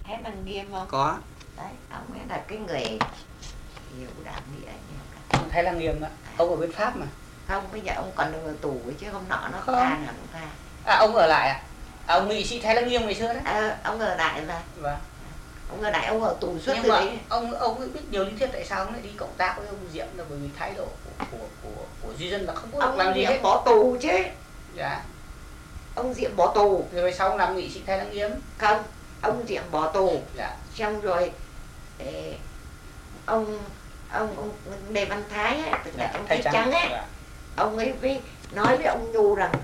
Thái Năng Nghiêm không? Có. Đấy, ông ấy là cái người hiểu đạo nghĩa. Thái Năng Nghiêm á, ông ở bên Pháp mà. Không, bây giờ ông còn ở tù chứ hôm nọ nó không. tha là cũng tha. À, ông ở lại à? À, ông nghị sĩ Thái Năng Nghiêm ngày xưa đấy. Ông ở lại mà. Vâng. Ông ở lại, ông ở tù suốt. Nhưng mà ông ấy biết nhiều lý thuyết tại sao ông lại đi cộng tác với ông Diệm, là bởi vì thái độ của Duy Dân là không có được làm gì hết. Bỏ tù chứ. Dạ. Ông Diệm bỏ tù. Rồi sau ông làm nghị sĩ Thái Năng Nghiêm. Không, ông Diệm bỏ tù. Dạ. Xong rồi ông Lê Văn Thái ấy, tức là ông Thái Trắng ấy, dạ. Ông ấy với nói với ông Nhu rằng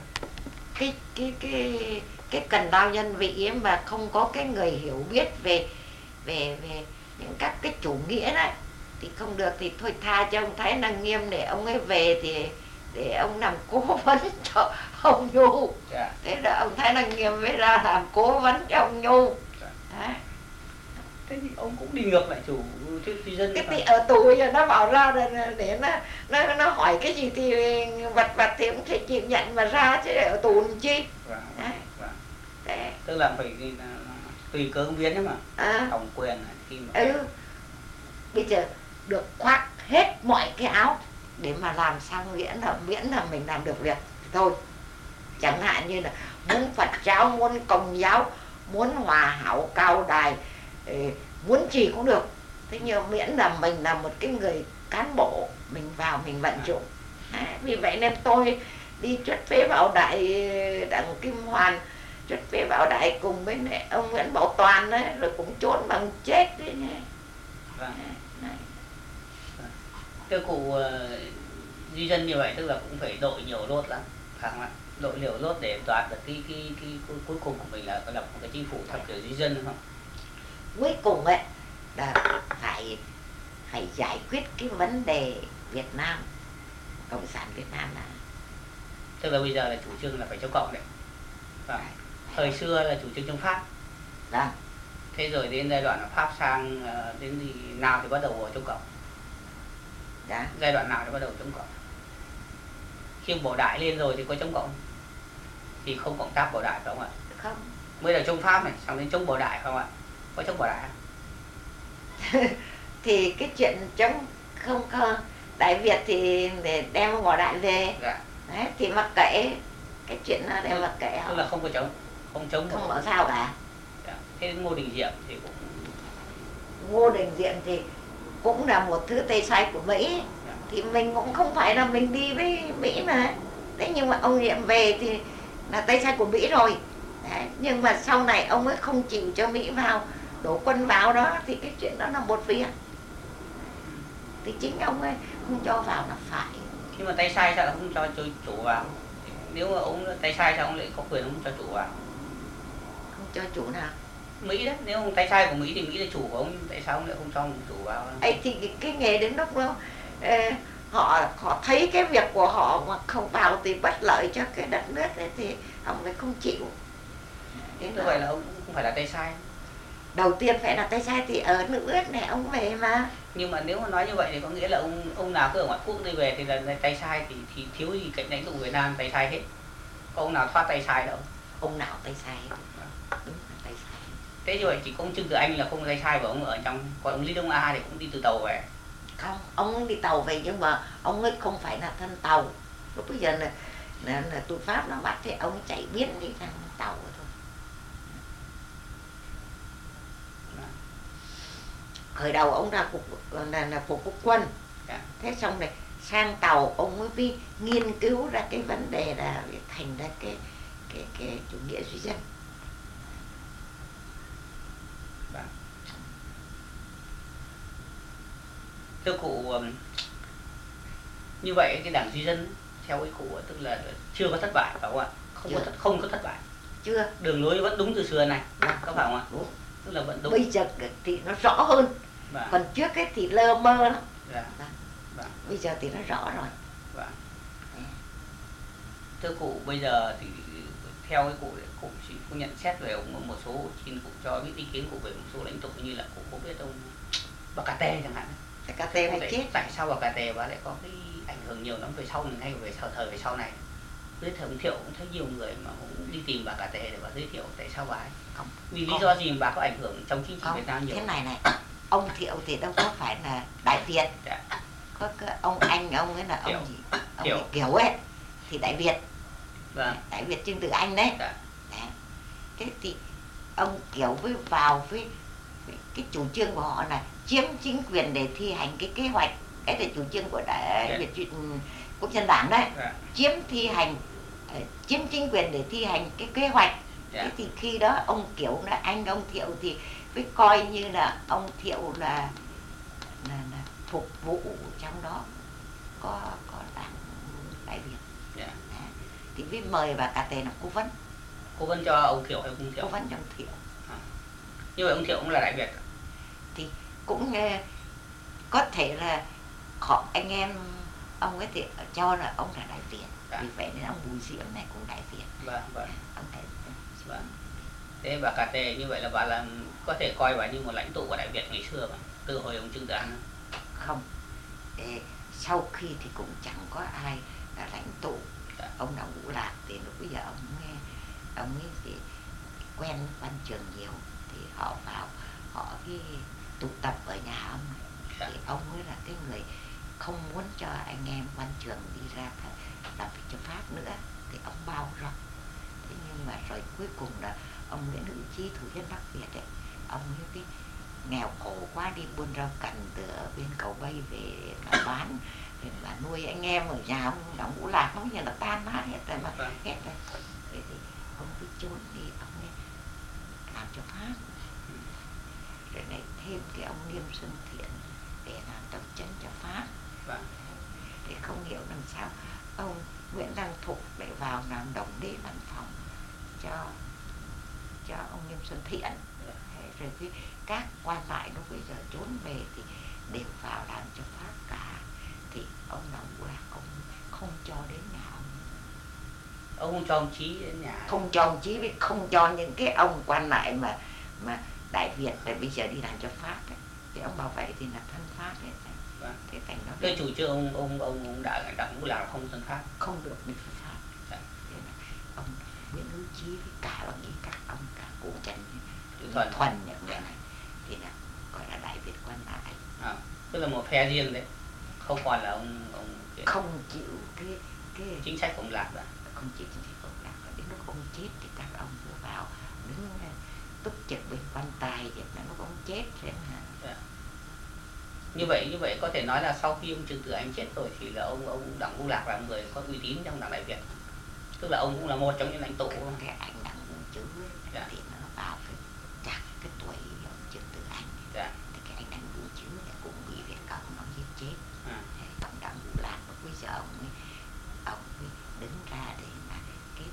cái cần bao nhân vị ấy mà không có cái người hiểu biết về những các cái chủ nghĩa đấy thì không được, thì thôi tha cho ông Thái Năng Nghiêm để ông ấy về thì để ông làm cố vấn cho ông Nhu. Dạ. Thế là ông Thái Năng Nghiêm mới ra làm cố vấn cho ông Nhu. Dạ. Đấy. Thế thì ông cũng đi ngược lại chủ Duy Dân. Cái thì ở tù giờ nó bảo ra để nó hỏi cái gì thì vật thì cũng phải chịu nhận mà ra, chứ để ở tù làm chi. Vâng. Đấy. Tức là phải tùy cơ ứng biến ấy mà. Thẩm quyền khi mà bây giờ được khoác hết mọi cái áo để mà làm sao miễn là mình làm được việc thì thôi. Chẳng hạn như là muốn Phật giáo, muốn Công giáo, muốn Hòa Hảo Cao Đài, muốn gì cũng được. Thế nhưng miễn là mình là một cái người cán bộ, mình vào mình vận dụng. Vì vậy nên tôi đi xuất phế bảo đại Đặng Kim Hoàn, xuất phế bảo đại cùng với ông Nguyễn Bảo Toàn đấy, rồi cũng trốn bằng chết đấy nhé. Vâng. Thưa cụ, Duy Dân như vậy tức là cũng phải đội nhiều lốt lắm, phải không ạ? Đội nhiều lốt để đoạt được cái cuối cùng của mình là lập một cái chính phủ theo kiểu Duy Dân, đúng không? Cuối cùng ấy là phải giải quyết cái vấn đề Việt Nam, Cộng sản Việt Nam là. Tức là bây giờ là chủ trương là phải chống cộng đấy. Vâng. Thời xưa là chủ trương chống Pháp. Vâng. Thế rồi đến giai đoạn là Pháp sang đến gì nào thì bắt đầu chống cộng. Dạ. Giai đoạn nào thì bắt đầu chống cộng. Khi Bảo Đại lên rồi thì có chống cộng thì không cộng tác Bảo Đại phải không ạ? Không. Mới là chống Pháp này, xong đến chống Bảo Đại phải không ạ? Có chống Bảo Đại không? Thì cái chuyện chống không Đại Việt thì để đem Bảo Đại về. Dạ. Đấy, thì mặc kệ cái chuyện đó để mặc kệ họ. Tức là không có chống, không có sao cả. Dạ. Thế Ngô Đình Diệm thì cũng Ngô Đình Diệm thì cũng là một thứ tay sai của Mỹ. Dạ. Thì mình cũng không phải là mình đi với Mỹ mà. Thế nhưng mà ông Diệm về thì là tay sai của Mỹ rồi. Đấy. Nhưng mà sau này ông ấy không chịu cho Mỹ vào, đổ quân vào đó thì cái chuyện đó là một việc. Thì chính ông ấy không cho vào là phải. Nhưng mà tay sai sao là không cho chủ vào? Nếu mà ông tay sai sao ông lại có quyền không cho chủ vào? Không cho chủ nào? Mỹ đấy, nếu ông tay sai của Mỹ thì Mỹ là chủ của ông, tại sao ông lại không cho ông chủ vào? Thì cái nghề đến lúc đó họ thấy cái việc của họ mà không vào thì bất lợi cho cái đất nước ấy, thì ông lại không chịu. Thế như vậy là ông cũng không phải là tay sai. Đầu tiên phải là tay sai thì ở nước này ông về mà. Nhưng mà nếu mà nói như vậy thì có nghĩa là ông nào cứ ở ngoại quốc đi về thì là tay sai, thì thiếu gì cạnh lãnh tụ Việt Nam tay sai hết. Có ông nào thoát tay sai đâu. Ông nào tay sai hết. Đúng là tay sai. Thế như vậy chỉ có ông Trương Tử Anh là không tay sai và ông ở trong, còn ông Lý Đông A thì cũng đi từ tàu về. Không, ông đi tàu về nhưng mà ông ấy không phải là thân tàu. Lúc bây giờ là tụi Pháp nó bắt thì ông chạy biến đi sang tàu rồi thôi. Khởi đầu ông ra phục quốc quân. Yeah. Thế xong này sang tàu ông mới nghiên cứu ra cái vấn đề là thành ra cái chủ nghĩa duy dân. Thưa cụ, như vậy cái đảng Duy Dân theo ý cụ tức là chưa có thất bại phải không ạ? Không có thất bại. Chưa. Đường lối vẫn đúng từ xưa này, có phải không ạ? Đúng. Tức là vẫn đúng. Bây giờ thì nó rõ hơn. Còn trước ấy thì lơ mơ lắm. Bây giờ thì nó rõ rồi. Thưa cụ, bây giờ thì theo cái cụ chỉ có nhận xét về ông một số, xin cụ cho biết ý kiến cụ về một số lãnh tụ như là cụ có biết ông Bà Cà Tê chẳng hạn. Bà Cà Tê hay chết. Tại sao Bà Cà Tê bà lại có cái ảnh hưởng nhiều lắm về sau này, ngay về thời về sau này? giới thiệu ông Thiệu cũng thấy nhiều người mà cũng đi tìm bà Cả Tề để bà giới thiệu tại sao bà ấy Không. vì lý do gì mà bà có ảnh hưởng trong chính trị Không, Việt Nam nhiều. thế này ông Thiệu thì đâu có phải là Đại Việt. Dạ. Có cái ông anh ông ấy là ông Thiệu. gì ông Thiệu. ấy Kiểu ấy thì Đại Việt. Vâng. Đại Việt Trương Tử Anh đấy. Dạ. Đấy. Thế thì ông Kiểu với vào với cái chủ trương của họ là chiếm chính quyền để thi hành cái kế hoạch, cái là chủ trương của Đại Việt Quốc dân Đảng đấy. Dạ. chiếm chính quyền để thi hành cái kế hoạch. Dạ. Thế thì khi đó ông Kiểu là anh ông Thiệu thì mới coi như là ông Thiệu là phục vụ trong đó có đảng Đại Việt. Dạ. Đấy. Thì mới mời bà Cả Tề làm cố vấn cho ông Thiệu hay ông Thiệu? Cố vấn cho ông Thiệu. Như vậy ông Thiệu cũng là Đại Việt. Thì cũng có thể là họ anh em ông ấy thì cho là ông là Đại Việt. Vì vậy nên ông Bùi Diễm này cũng Đại Việt. Vâng, vâng. Ông Đại Việt. Vâng. Thế bà Cả Tề như vậy là bà làm có thể coi bà như một lãnh tụ của Đại Việt ngày xưa mà từ hồi ông Trương Tử Anh. Không. Sau khi thì cũng chẳng có ai là lãnh tụ. Ông nào Ngũ Lạc thì lúc bây giờ ông ấy thì quen Văn Trường nhiều thì họ vào họ cái tụ tập ở nhà ông thì ông ấy là cái người không muốn cho anh em Văn Trường đi ra làm việc cho Pháp nữa thì ông bao rộng. Thế nhưng mà rồi cuối cùng là ông Nguyễn Hữu Trí thủ nhân Bắc Việt ấy, ông ấy cái nghèo khổ quá đi buôn rau cành từ ở bên Cầu Bay về mà bán để mà nuôi anh em ở nhà ông đóng Ngũ Lạc nó như là tan nát hết rồi mà hết rồi. Thế thì ông cứ trốn đi ông ấy làm cho Pháp. Rồi lại thêm cái ông Nghiêm Xuân Thiện để làm tổng trấn cho Pháp. Để không hiểu làm sao ông Nguyễn Đăng Thục lại vào làm đồng đế văn phòng cho ông Nghiêm Xuân Thiện. Rồi các quan lại lúc bây giờ trốn về thì đều vào làm cho Pháp cả. Thì ông nào là ông không cho đến nhà ông. Ông không cho ông Chí đến nhà. Không cho ông Chí với không cho những cái ông quan lại mà Đại Việt là bây giờ đi làm cho Pháp ấy. Thì ông bảo vậy thì là thân Pháp ấy. Thế thành nó cái chủ trương ông Đảng Ngũ Lạc không thân Pháp. Không được đi Pháp. Thế là ông Nguyễn Hữu Trí với cả ông ấy các ông cả cụ Trần Thuần những người này thì là gọi là Đại Việt quan lại. Tức là một phe riêng đấy, không còn là ông không chịu cái chính sách của ông Lạc rồi. Không chịu chính sách của ông Lạc. Đến lúc ông chết thì các ông vừa vào đứng túc trực bên quan tài để lúc ông chết rồi. Như vậy có thể nói là sau khi ông Trương Tử Anh chết rồi thì là ông Đặng Ngũ Lạc là người có uy tín trong Đảng Đại Việt. Tức là ông cũng là một trong những lãnh tụ. Cái anh Đặng Vũ Trứ thì nó vào cái tuổi ông Trương Tử Anh. Thì cái anh Đặng Vũ Trứ cũng bị Việt Cộng nó giết chết. Ông Đặng Ngũ Lạc lúc bây giờ ông ấy đứng ra để mà kết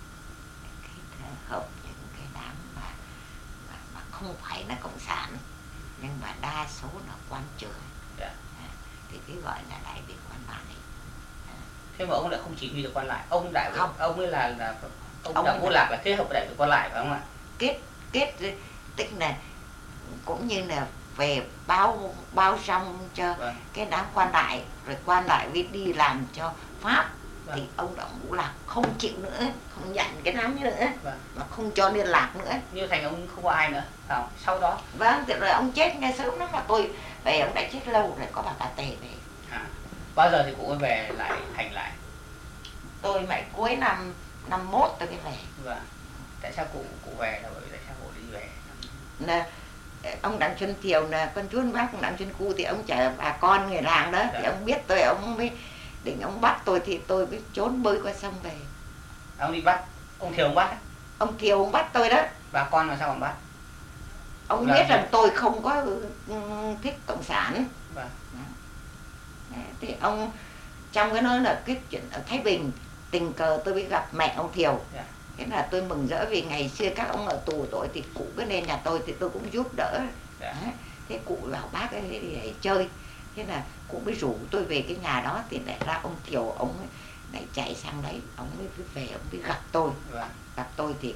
hợp những cái đám mà không phải là cộng sản nhưng mà đa số là quan trường. Thì cái gọi là Đại Việt quan lại. Thế mà ông lại không chỉ huy được quan lại, ông ấy là ông Đặng Ngũ Lạc là kết hợp với Đại Việt quan lại phải không ạ? Kết tức là cũng như là về bao rong cho cái đám quan lại, rồi quan lại mới đi làm cho Pháp. Thì ông Đặng Ngũ Lạc không chịu nữa, không nhận cái đám nữa, mà không cho liên lạc nữa. Như thành ông không có ai nữa. Sau đó. Vâng, rồi ông chết nghe sớm lắm mà tôi về ông đã chết lâu rồi, có bà Cả Tề về. Bao giờ thì cụ mới về lại Thành lại? Tôi mãi cuối năm 51 tôi mới về. Vâng. Tại sao cụ về là bởi vì tại sao cụ đi về? Là ông Đặng Xuân Thiều là con chú bác ông Đặng Xuân Cu thì ông chở bà con người làng đó. Thì ông biết tôi, ông mới định ông bắt tôi thì tôi mới trốn bơi qua sông về. Ông đi bắt? Ông Thiều ông bắt? Ông Thiều ông bắt tôi đó. Bà con là sao ông bắt? Ông biết rằng tôi không có thích cộng sản. Vâng. Thì ông trong cái nói là cái chuyện ở Thái Bình tình cờ tôi mới gặp mẹ ông Thiều. Thế là tôi mừng rỡ vì ngày xưa các ông ở tù tội thì cụ cứ lên nhà tôi thì tôi cũng giúp đỡ. Thế cụ bảo bác ấy đi chơi. Thế là cụ mới rủ tôi về cái nhà đó thì lại ra ông Thiều ông ấy lại chạy sang đấy, ông mới về ông mới gặp tôi. Gặp tôi thì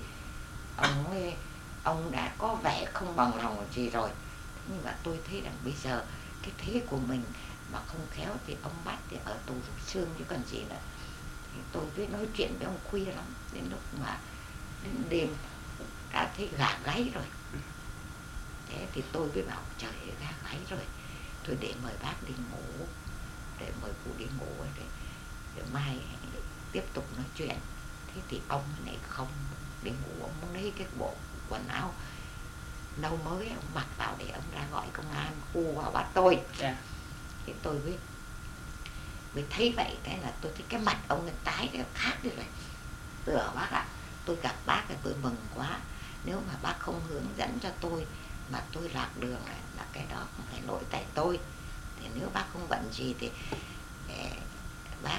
ông đã có vẻ không bằng lòng gì rồi. Nhưng mà tôi thấy rằng bây giờ cái thế của mình mà không khéo thì ông bắt thì ở tù Rục Xương chứ còn gì nữa. Thì tôi với nói chuyện với ông khuya lắm, đến lúc mà đến đêm đã thấy gà gáy rồi. Thế thì tôi với bảo trời ơi, gà gáy rồi, tôi để mời bác đi ngủ, để mời cụ đi ngủ để mai tiếp tục nói chuyện. Thế thì ông này không đi ngủ, ông muốn lấy cái bộ quần áo nâu mới ông mặc vào để ông ra gọi công an khu vào bắt tôi. Thì tôi mới thấy vậy, cái là tôi thấy cái mặt ông ấy tái nó khác đi rồi. Bác ạ, tôi gặp bác thì tôi mừng quá. Nếu mà bác không hướng dẫn cho tôi mà tôi lạc đường là cái đó không phải lỗi tại tôi. Thì nếu bác không bận gì thì bác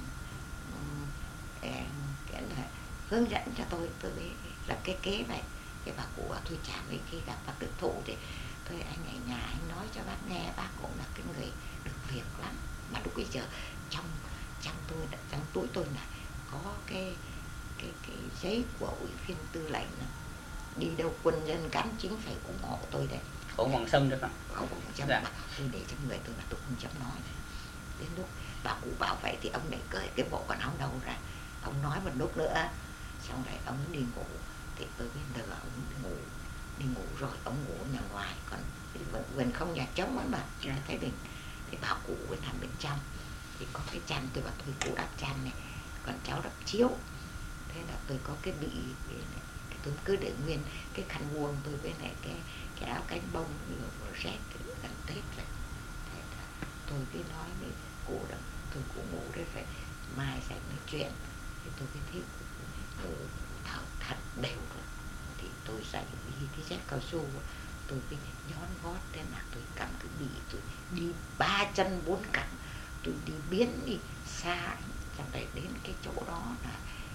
cái là hướng dẫn cho tôi mới là cái kế vậy. Cái bà cụ bảo thôi chả mấy khi gặp bác Đức Thụ thì thôi anh ở nhà anh nói cho bác nghe, bác cũng là cái người được việc lắm. Mà lúc bây giờ trong túi tôi là có cái giấy của ủy viên tư lệnh này. Đi đâu quân dân cán chính phải ủng hộ tôi đấy. Khẩu Hoàng Sâm được không? Khẩu Hoàng Sâm mà tôi để trong người tôi là tôi không dám nói. Đến lúc bà cụ bảo vậy thì ông lại cởi cái bộ quần áo đâu ra, ông nói một lúc nữa, xong rồi ông đi ngủ. Thì tôi biết lừa ông đi ngủ rồi, ông ngủ nhà ngoài, còn vườn không nhà trống lắm mà Thái Bình. Thì bảo cụ với nằm bên trong, thì có cái chăn, tôi bảo thôi cụ đắp chăn này, còn cháu đắp chiếu. Thế là tôi có cái bị tôi cứ để nguyên cái khăn vuông tôi với lại cái áo cánh bông vừa rét gần Tết rồi. Thế là tôi cứ nói với cụ rằng tôi cụ ngủ đấy, phải mai sẽ nói chuyện. Thì tôi cứ thấy cụ thở thật đều rồi. Thì tôi dậy đi cái dép cao su, tôi cứ nhón gót, thế là tôi cầm cái bị, tôi đi 3 chân 4 cẳng, tôi đi biến đi xa, xong rồi đến cái chỗ đó là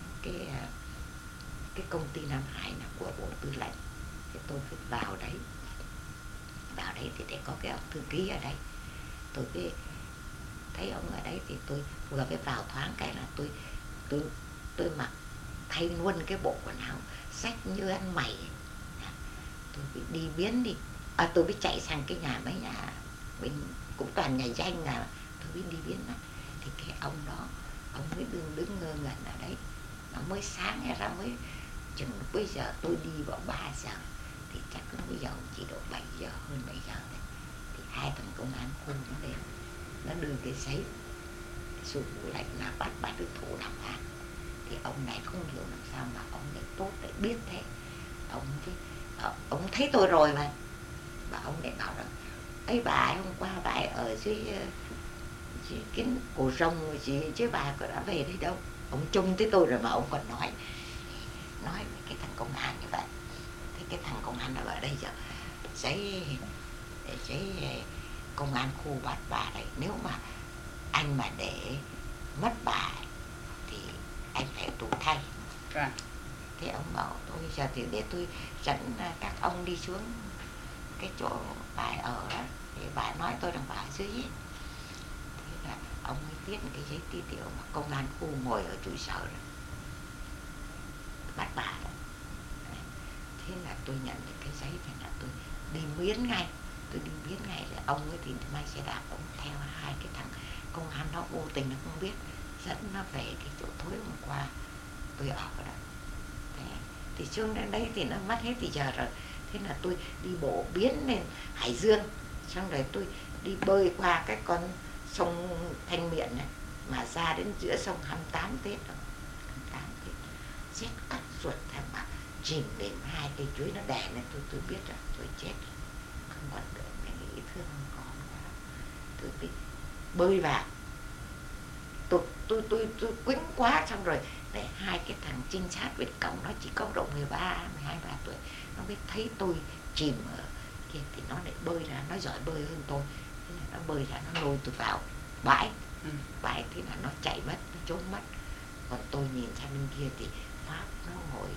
cái công ty Nam Hải là của Bộ Tư lệnh. Thì tôi phải vào đấy thì để có cái ông thư ký ở đây. Tôi cứ thấy ông ở đấy thì tôi vừa mới vào thoáng cái là tôi mặc thay luôn cái bộ quần áo xách như ăn mày. Tôi bị đi biến đi, tôi mới chạy sang cái nhà, mấy nhà bên cũng toàn nhà danh là tôi biết đi biến đó. Thì cái ông đó, ông mới đứng ngơ ngẩn ở đấy. Nó mới sáng ra, mới chừng lúc bây giờ tôi đi vào 3 giờ thì chắc lúc bây giờ chỉ độ 7 giờ, hơn 7 giờ đấy. Thì 2 thằng công an khu nó đến, nó đưa cái giấy sổ lệnh là bắt Đức Thụ đàm phán. Thì ông này không hiểu làm sao mà ông lại tốt lại biết thế. Ông thấy tôi rồi mà ông lại bảo rằng ấy bà hôm qua bà ở dưới cái cổ rồng gì chứ bà có đã về đây đâu. Ông trông thấy tôi rồi mà ông còn nói với cái thằng công an như vậy. Thế cái thằng công an ở đây giờ giấy công an khu bắt bà đấy, nếu mà anh mà để mất bà thì anh phải tù thay. Thế ông bảo tôi giờ thì để tôi dẫn các ông đi xuống cái chỗ bà ở đó, thì bà nói tôi rằng bà ở dưới ấy. Thế là ông ấy viết một cái giấy ti tiểu mà công an khu ngồi ở trụ sở rồi bắt bà đó. Thế là tôi nhận được cái giấy, thì là tôi đi biến ngay. Rồi ông ấy thì may xe đạp, ông theo 2 cái thằng công an nó vô tình nó không biết, dẫn nó về cái chỗ tối hôm qua tôi ở đó. Thế thì xuống đến đấy thì nó mất hết thì giờ rồi. Thế là tôi đi bộ biến lên Hải Dương, xong rồi tôi đi bơi qua cái con sông Thanh Miện này mà ra đến giữa sông 28 Tết rồi. 28 Tết rét cắt ruột, thằng mà chìm đến 2 cây chuối nó đè lên tôi biết rồi, tôi chết rồi. Không còn được, cái nghĩ thương không còn quá. Tôi bị bơi vào, tôi quýnh quá, xong rồi để 2 cái thằng trinh sát bên cổng, nó chỉ có độ 12, 13 tuổi, nó biết thấy tôi chìm ở kia thì nó lại bơi ra, nó giỏi bơi hơn tôi. Thế là nó bơi ra, nó lôi tôi vào bãi. Thì là nó chạy mất, nó trốn mất. Còn tôi nhìn sang bên kia thì Pháp nó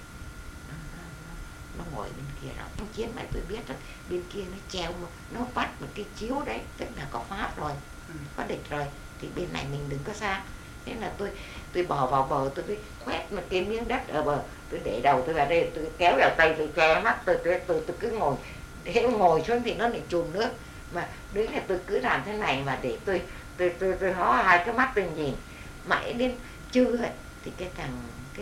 ngồi bên kia rồi. Nó chiến mà tôi biết rồi, bên kia nó treo, nó bắt một cái chiếu đấy, tức là có Pháp rồi, có địch rồi, thì bên này mình đừng có xa. Thế là tôi bò vào bờ, tôi mới khoét một cái miếng đất ở bờ, tôi để đầu tôi vào đây, tôi kéo vào tay, tôi che mắt, tôi cứ ngồi. Thế ngồi xuống thì nó lại chùm nước, mà đứng là tôi cứ làm thế này mà để tôi hó 2 cái mắt tôi nhìn. Mãi đến Chứ ấy, thì cái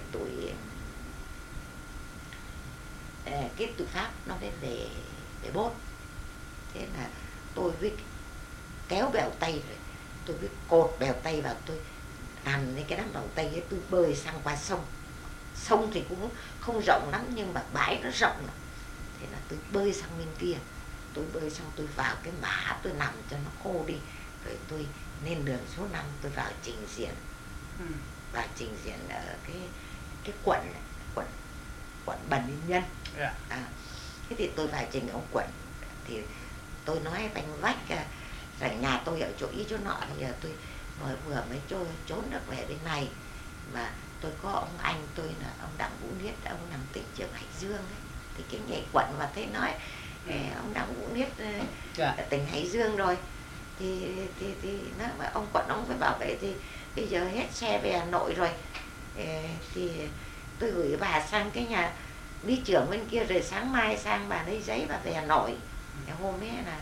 tuổi Pháp nó mới về bốt. Thế là tôi với kéo bèo tay rồi, tôi với cột bèo tay vào, tôi làm cái đám bèo tay ấy, tôi bơi sang qua sông. Sông thì cũng không rộng lắm nhưng mà bãi nó rộng lắm. Thế là tôi bơi sang bên kia, tôi bơi xong tôi vào cái mả, tôi nằm cho nó khô đi, rồi tôi lên đường số 5, tôi vào trình diễn. Vào trình diễn ở cái quận Bần Yên Nhân. Thế thì tôi vào trình ông quận, thì tôi nói banh vách rằng nhà tôi ở chỗ ý chỗ nọ, bây giờ tôi vừa mới trốn được về bên này, mà tôi có ông anh tôi là ông Đặng Vũ Niết, ông nằm tỉnh trường Hải Dương ấy. Thì cái nhảy quận mà thấy nói ông Đặng Vũ Niết ở tỉnh Hải Dương rồi, thì nó mà ông quận ông phải bảo vệ, thì bây giờ hết xe về Hà Nội rồi, thì tôi gửi bà sang cái nhà lý trưởng bên kia, rồi sáng mai sang bà lấy giấy và về Hà Nội. Hôm ấy là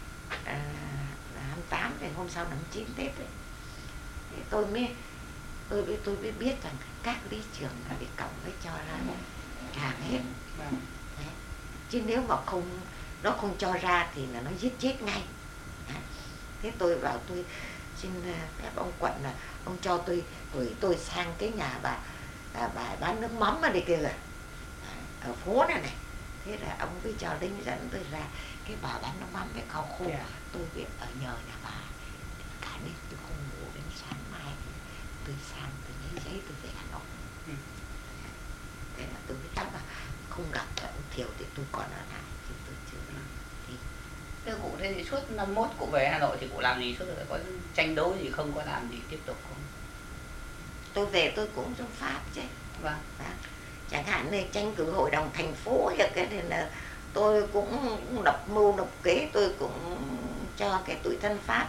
28, rồi hôm sau 29 Tết ấy. Thì tôi mới biết rằng các lý trưởng là bị cổng mới cho ra hàng hết. Đấy. Chứ nếu mà nó không cho ra thì là nó giết chết ngay. Đấy. Thế tôi vào tôi xin phép ông quận là ông cho tôi gửi tôi sang cái nhà bà bán nước mắm ở đây kia rồi, ở phố này này. Thế là ông mới cho lính dẫn tôi ra cái bà bán nước mắm với khao khô. Tôi biết ở nhờ nhà bà cả đêm tôi không ngủ, đến sáng mai tôi sang tôi lấy giấy tôi về Hà Nội. Thế là tôi biết chắc là không gặp ông Thiều thì tôi còn ở lại, chứ tôi chưa đi. Thế cụ thế thì suốt năm 21 cụ về Hà Nội thì cụ làm gì suốt rồi? Có tranh đấu gì không, có làm gì tiếp tục không? Tôi về tôi cũng trong Pháp chứ. Vâng. Chẳng hạn như tranh cử hội đồng thành phố, cái này là tôi cũng lập mưu lập kế, tôi cũng cho cái tụi thân Pháp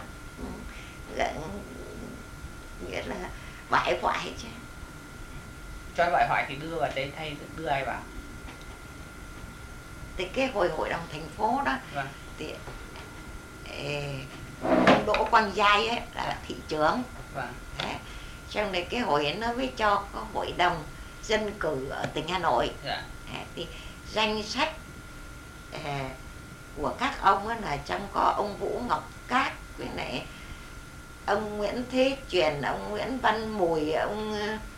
nghĩa là bãi hoại chứ. Cho bãi hoại thì đưa vào đây thay đưa ai vào? Thì cái hội đồng thành phố đó. Vâng. Thì ông Đỗ Quang Giai ấy là thị trưởng. Vâng. Thế trong này cái hội ấy nó mới cho có hội đồng dân cử ở tỉnh Hà Nội. Thì danh sách của các ông ấy là trong có ông Vũ Ngọc Cát, với lại ông Nguyễn Thế Truyền, ông Nguyễn Văn Mùi, ông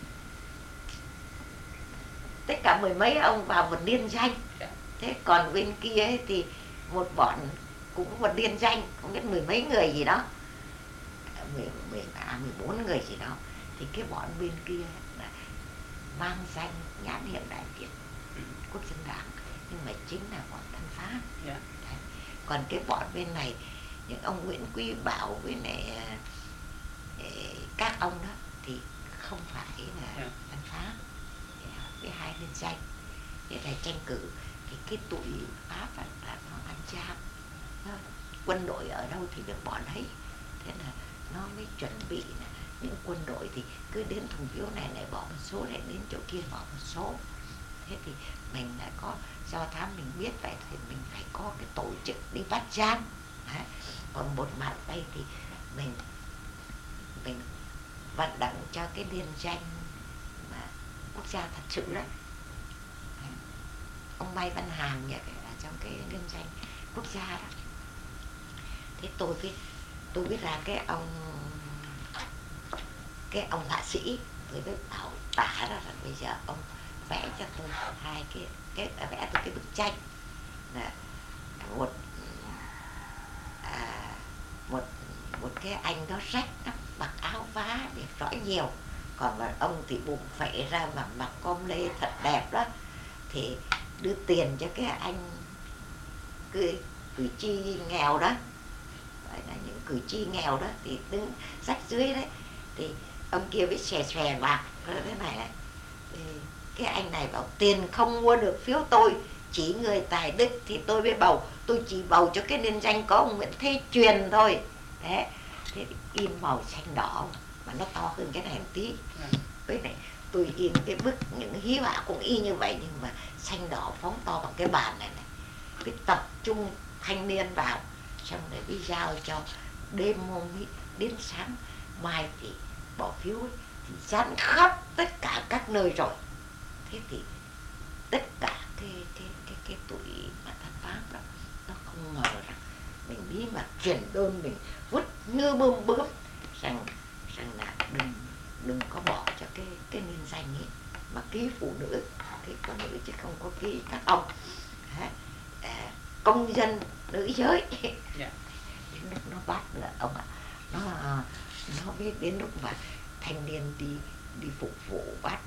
tất cả mười mấy ông vào một liên danh. Thế còn bên kia ấy thì một bọn cũng một liên danh, không biết mười mấy người gì đó, 14 người gì đó. Thì cái bọn bên kia là mang danh nhãn hiệu Đại Việt Quốc dân Đảng, nhưng mà chính là bọn thân Pháp. Còn cái bọn bên này, những ông Nguyễn Quý Bảo với lại các ông đó thì không phải là thân Pháp, với hai liên danh. Thế là tranh cử thì cái tụi Pháp là nó ăn giam, quân đội ở đâu thì được bọn ấy. Thế là nó mới chuẩn bị những quân đội thì cứ đến thùng phiếu này lại bỏ một số, lại đến chỗ kia bỏ một số. Thế thì mình đã có do thám, mình biết vậy thì mình phải có cái tổ chức đi bắt giam. Còn một mặt đây thì mình vận động cho cái liên danh mà quốc gia thật sự đó. Ông Mai Văn Hàm nhỉ, là trong cái liên danh quốc gia đó. Thế tôi biết là cái ông họa sĩ, tôi mới bảo tả ra là bây giờ ông vẽ cho tôi hai vẽ tôi cái bức tranh là một cái anh đó rách lắm, mặc áo vá đẹp rõ nhiều, còn mà ông thì bụng phệ ra mà mặc com lê thật đẹp đó. Thì đưa tiền cho cái anh cử tri nghèo đó, gọi là những cử tri nghèo đó, thì đứng rách dưới đấy, thì ông kia với xòe bạc thế này này. Thì cái anh này bảo tiền không mua được phiếu tôi, chỉ người tài đức thì tôi mới bầu, tôi chỉ bầu cho cái liên danh có ông Nguyễn Thế Truyền thôi. Thế thì in màu xanh đỏ mà nó to hơn cái này một tí. Với này tôi in cái bức những hí họa cũng y như vậy, nhưng mà xanh đỏ phóng to bằng cái bàn này này. Cái tập trung thanh niên vào, xong rồi đi giao cho đêm hôm ấy, đến sáng mai thì bỏ phiếu ấy, thì dán khắp tất cả các nơi rồi. Thế thì tất cả cái tụi mà thật Pháp đó, nó không ngờ rằng mình bí mật chuyển đơn, mình vứt như bơm bướm rằng là đừng có bỏ cho cái liên danh ấy, mà ký phụ nữ, ký có nữ chứ không có ký các ông. Công dân nữ giới. Yeah. Đến lúc nó bắt là ông ạ, nó biết đến lúc mà thanh niên đi phục vụ bắt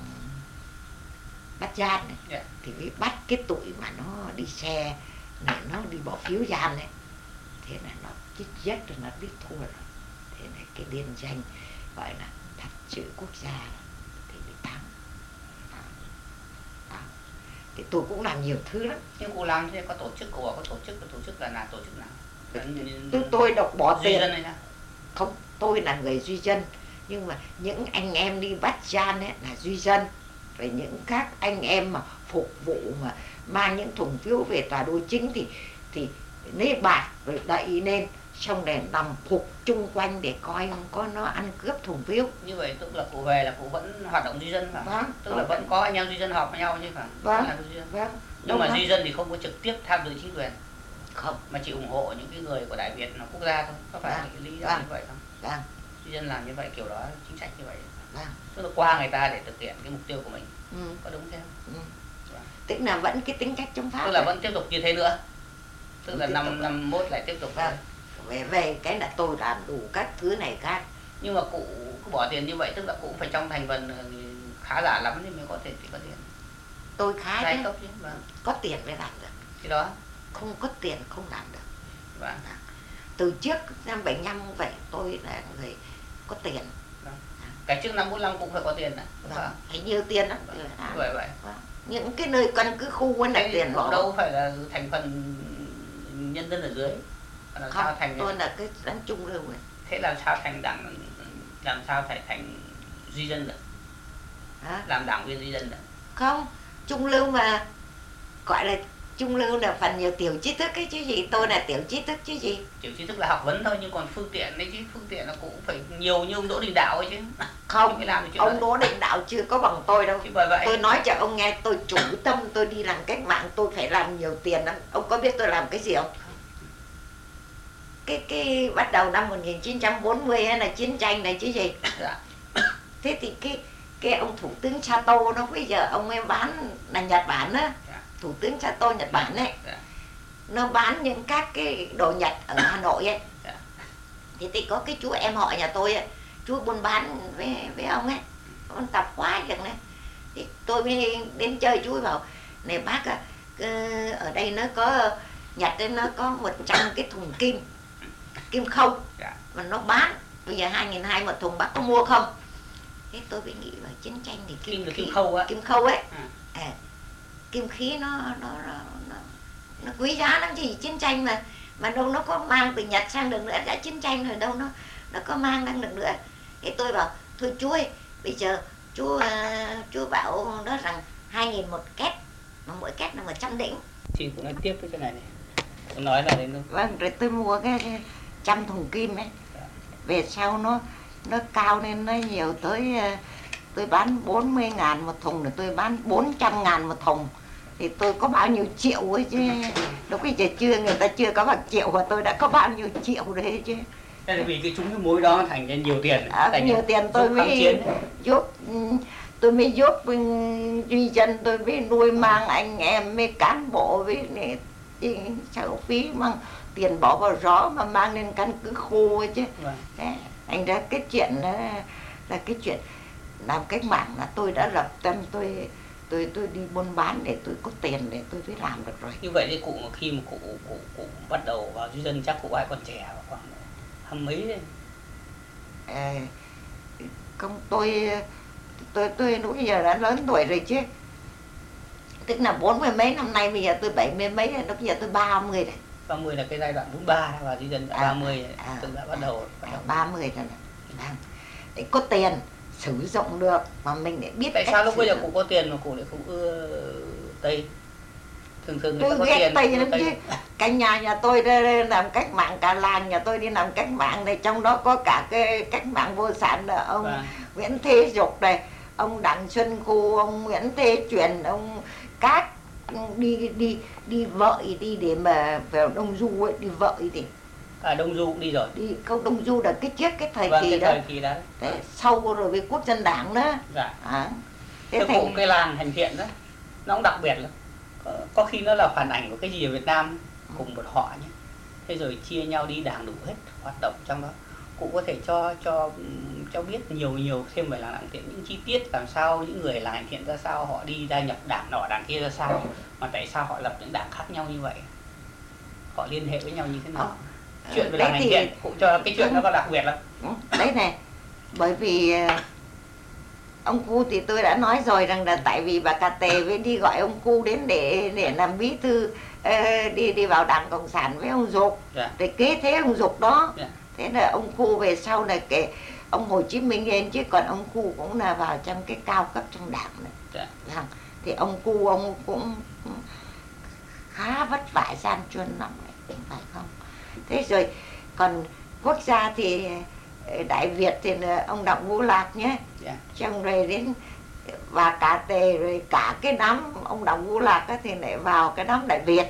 gian này, Yeah. thì mới bắt cái tụi mà nó đi xe này, nó đi bỏ phiếu gian này, thế là nó chích rất là nó biết thua rồi. Thế này cái liên danh gọi là thật sự quốc gia thì bị thắng. Thì tôi cũng làm nhiều thứ lắm. Nhưng cô làm thế có tổ chức, cô bảo có tổ chức là tổ chức nào? Tôi độc bỏ Duy tiền. dân hay sao? Không, tôi là người duy dân, nhưng mà những anh em đi bắt gian ấy là duy dân. Rồi những các anh em mà phục vụ mà mang những thùng phiếu về tòa đô chính thì lấy bạt rồi đậy lên, xong để nằm phục chung quanh để coi không có nó ăn cướp thùng phiếu. Như vậy tức là cụ về là cụ vẫn hoạt động duy dân phải? Vâng. Tức là vẫn có anh em duy dân họp với nhau chứ phải? Vâng. Vâng. Nhưng mà duy dân thì không có trực tiếp tham dự chính quyền. Không. Mà chỉ ủng hộ những cái người của Đại Việt nó quốc gia thôi, có phải là cái lý do như vậy không? Vâng. Duy dân làm như vậy, kiểu đó, chính sách như vậy. Vâng. Tức là qua người ta để thực hiện cái mục tiêu của mình. Có đúng thế không? Vâng. Tức là vẫn cái tính cách chống Pháp. Tức là vẫn tiếp tục như thế nữa. Tức là năm 51 lại tiếp tục. Vâng. Về cái là tôi làm đủ các thứ này khác. Nhưng mà cụ cứ bỏ tiền như vậy, tức là cụ cũng phải trong thành phần khá giả lắm thì mới có thể có tiền. Tôi khá chứ. Vâng. Có tiền mới làm được. Cái đó. Không có tiền không làm được. Vâng. Từ trước năm 75 vậy tôi là người có tiền. Vâng. Cái trước năm 45 cũng phải có tiền đấy. Vâng. Phải nhiều tiền lắm. Vâng. Vậy. Vâng. Những cái nơi căn cứ khu ấy là tiền bỏ. Đâu phải là thành phần nhân dân ở dưới. Làm không, sao thành tôi là cái đảng trung lưu ấy. Thế làm sao thành đảng, làm sao thành duy dân được? Hả? Làm đảng viên duy dân được? Không, trung lưu mà gọi là trung lưu là phần nhiều tiểu trí thức ấy chứ gì, tôi là tiểu trí thức chứ gì. Tiểu trí thức là học vấn thôi, nhưng còn phương tiện đấy chứ, phương tiện nó cũng phải nhiều như ông Đỗ Đình Đạo ấy chứ. Không, ông Đỗ Đình Đạo chưa có bằng tôi đâu. Bởi vậy. Tôi nói cho ông nghe, tôi chủ tâm tôi đi làm cách mạng, tôi phải làm nhiều tiền lắm. Ông có biết tôi làm cái gì không? Cái bắt đầu năm 1940 hay là chiến tranh này chứ gì. Dạ. Thế thì cái ông thủ tướng Sato nó bây giờ ông ấy bán là Nhật Bản á. Dạ. Thủ tướng Sato Nhật Bản ấy. Dạ. Nó bán những các cái đồ Nhật ở Hà Nội ấy. Dạ. Thì có cái chú em họ nhà tôi ấy, chú buôn bán với ông ấy, ông tập quá được này. Thì tôi mới đến chơi, chú ấy bảo này bác à, ở đây nó có Nhật ấy, nó có 100 cái thùng kim không. Dạ. Mà nó bán bây giờ 2.200 một thùng, bác có mua không? Thế tôi mới nghĩ vào chiến tranh thì kim khâu á. Kim khâu ấy. Kim khí nó quý giá lắm gì, chiến tranh mà đâu nó có mang từ Nhật sang được nữa, đã chiến tranh rồi đâu nó có mang đang được nữa. Thế tôi bảo thôi chú ơi, bây giờ chú bảo đó rằng 2.000 một két, mà mỗi két là 100 đỉnh. Chị cũng nói tiếp với cái này này. Tôi nói là đến đâu. Vâng, rồi tôi mua cái 100 thùng kim ấy. Về sau nó cao lên, nó nhiều tới tôi bán 40.000 một thùng, rồi tôi bán 400.000 một thùng. Thì tôi có bao nhiêu triệu ấy chứ. Lúc bây giờ người ta chưa có bạc triệu mà tôi đã có bao nhiêu triệu đấy chứ. Thế là vì cái mối đó thành ra nhiều tiền. Nhiều tiền tôi mới giúp duy dân, tôi mới nuôi mang anh em, mới cán bộ, với sao phí mang tiền bỏ vào gió mà mang lên căn cứ khu ấy chứ. Vâng. Đấy, thành ra cái chuyện đó là cái chuyện làm cách mạng là tôi đã lập tâm, tôi đi buôn bán để tôi có tiền để tôi mới làm được rồi. Như vậy thì cụ khi mà cụ bắt đầu vào duy dân chắc cụ ai còn trẻ, khoảng 20 đấy. Không, tôi lúc bây giờ đã lớn tuổi rồi chứ. Tức là 40 mấy năm nay, bây giờ tôi 70 mấy, lúc bây giờ tôi 30 rồi. 30 là cái giai đoạn 43 và duy dân 30 tức đã bắt đầu 30 rồi này. Để có tiền sử dụng được mà mình để biết. Tại sao lúc bây giờ cụ có tiền mà cụ lại không ưa Tây? Thường người ta có ghét tiền Tây lắm chứ. Cả nhà tôi đi làm cách mạng, cả làng nhà tôi đi làm cách mạng này, trong đó có cả cái cách mạng vô sản là Nguyễn Thế Dục này, ông Đặng Xuân Khu, ông Nguyễn Thế Truyền, ông các đi vợi đi để mà vào Đông Du ấy, đi vợi thì Đông Du cũng đi rồi. đi câu Đông Du là cái trước cái thời Vâng, kỳ cái đó. thời kỳ đó. Đấy, sau rồi với Quốc dân đảng đó. Dạ. Thế Cái cái làng hành thiện đó nó cũng đặc biệt lắm, có khi nó là phản ảnh của cái gì ở Việt Nam cùng một họ nhé. Thế rồi chia nhau đi đảng đủ hết hoạt động trong đó, cũng có thể cho biết nhiều thêm về làng hành thiện, những chi tiết làm sao những người làng hành thiện ra sao, họ đi gia nhập đảng nọ đảng kia ra sao, mà tại sao họ lập những đảng khác nhau như vậy, họ liên hệ với nhau như thế nào. Chuyện về làng hành thiện cũng cho cái chuyện nó có đặc biệt lắm. Đấy này, bởi vì ông Cu thì tôi đã nói rồi rằng là tại vì bà Cà Tề với đi gọi ông Cu đến để làm bí thư, đi vào Đảng Cộng sản với ông Dục, để kế thế ông Dục đó. Thế là ông Cu về sau là cái ông Hồ Chí Minh lên, chứ còn ông Cu cũng là vào trong cái cao cấp trong đảng này. Thì ông Cu ông cũng khá vất vả gian truân lắm, phải không? Thế rồi còn quốc gia thì Đại Việt thì ông Đặng Vũ Lạc nhé. Xong rồi đến và Cà Tề, rồi cả cái đám ông Đặng Vũ Lạc thì lại vào cái đám Đại Việt.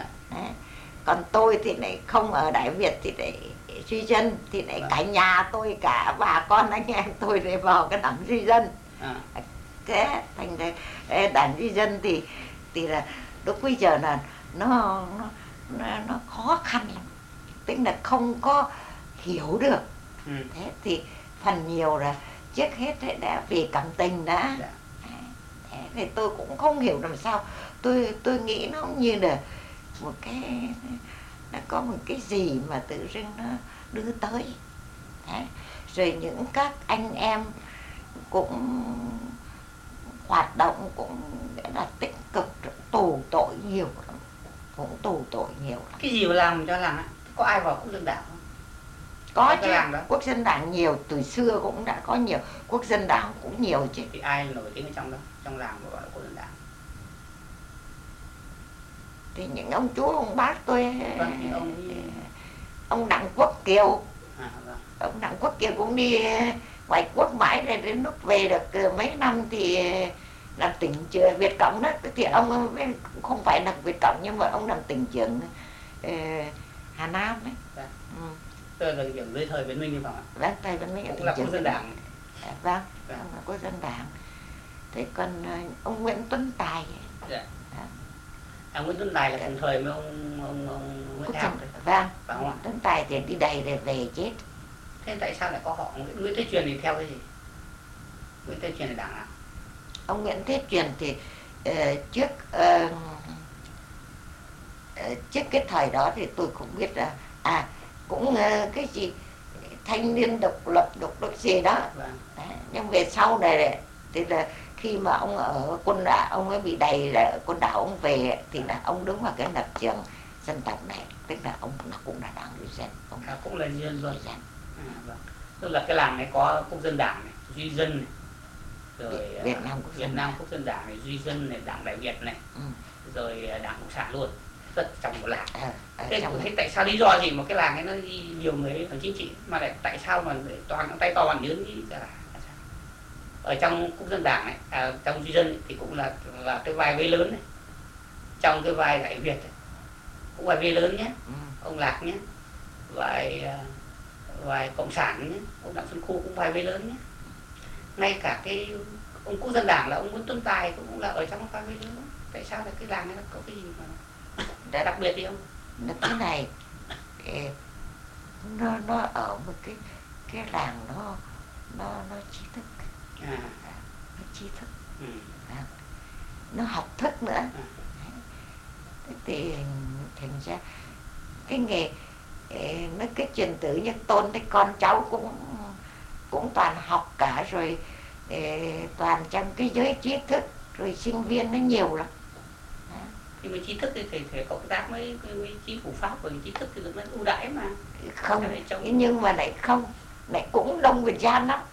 Còn tôi thì lại không ở Đại Việt thì lại Duy Dân, thì lại cả nhà tôi, cả bà con anh em tôi lại vào cái đảng Duy Dân. Thế thành ra đảng Duy Dân thì là lúc bây giờ là nó khó khăn lắm, tức là không có hiểu được. Thế thì phần nhiều là trước hết đã vì cảm tình đã. Thế thì tôi cũng không hiểu làm sao, tôi nghĩ nó như là một cái, nó có một cái gì mà tự dưng nó đưa tới. Thế rồi những các anh em cũng hoạt động cũng là tích cực, tù tội nhiều lắm, cũng tù tội nhiều lắm. Cái gì mà làm cho làng có ai vào quốc dân đảng không? Có chứ, quốc dân đảng nhiều, từ xưa cũng đã có nhiều, quốc dân đảng cũng nhiều chứ. Thì ai nổi tiếng ở trong đó, trong làng gọi là quốc dân đảng? Thì những ông chú, ông bác tôi, ông Đặng Quốc Kiều. Ông Đặng Quốc Kiều cũng đi ngoại quốc mãi, rồi đến lúc về được mấy năm thì làm tỉnh trưởng Việt Cộng đó. Thì ông không phải là Việt Cộng nhưng mà ông làm tỉnh trưởng Hà Nam đấy. Tức là kiểu dưới thời Việt Minh như vậy ạ? Vâng, thời Việt Minh cũng là quốc dân đảng. Vâng, ông là quốc dân đảng. Thế còn ông Nguyễn Tuấn Tài. Ông Nguyễn Tuấn Tài là cùng thời với ông Nguyễn Thao. Vâng, ông Tuấn Tài thì đi đầy rồi về chết. Thế tại sao lại có họ Nguyễn Thế Truyền thì theo cái gì? Nguyễn Thế Truyền là đảng nào? Ông Nguyễn Thế Truyền thì trước cái thời đó thì tôi cũng biết là cũng cái gì thanh niên độc lập gì đó. Nhưng về sau này thì là khi mà ông ở quân đảo, ông ấy bị đầy là quân đảo, ông về thì là ông đứng vào cái lập trường dân tộc này, tức là ông cũng là đảng Duy Dân. Ông cũng là Duy Dân luôn. Tức là cái làng này có quốc dân đảng này, Duy Dân này, rồi Việt Nam quốc dân đảng này, Duy Dân này, đảng Đại Việt này, rồi đảng Cộng sản luôn, rất trong một làng. Thế tại sao lý do gì mà cái làng ấy nó nhiều người ở chính trị mà lại tại sao mà toàn tay to bàn nhớn như thế là ở trong quốc dân đảng này, trong Duy Dân thì cũng là cái vai vế lớn này, trong cái vai Đại Việt này, cũng vai vế lớn nhé, ông Lạc nhé, vai Cộng sản nhé, ông Đặng Xuân Khu cũng vai vế lớn nhé, ngay cả cái ông quốc dân đảng là ông Nguyễn Tuấn Tài cũng là ở trong vai vế lớn. Tại sao là cái làng này nó có cái gì mà đã đặc biệt gì không? Nó thế này, nó ở một cái làng nó trí thức, nó trí thức, nó học thức nữa. Thì thành ra cái nghề nó cái truyền tử nhất tôn, thì con cháu cũng toàn học cả, rồi toàn trong cái giới trí thức, rồi sinh viên nó nhiều lắm. Nhưng mà trí thức thì phải cộng tác với chính phủ Pháp, rồi trí thức thì được ưu đãi mà. Không, nhưng mà lại không, lại cũng đông Việt Gian lắm.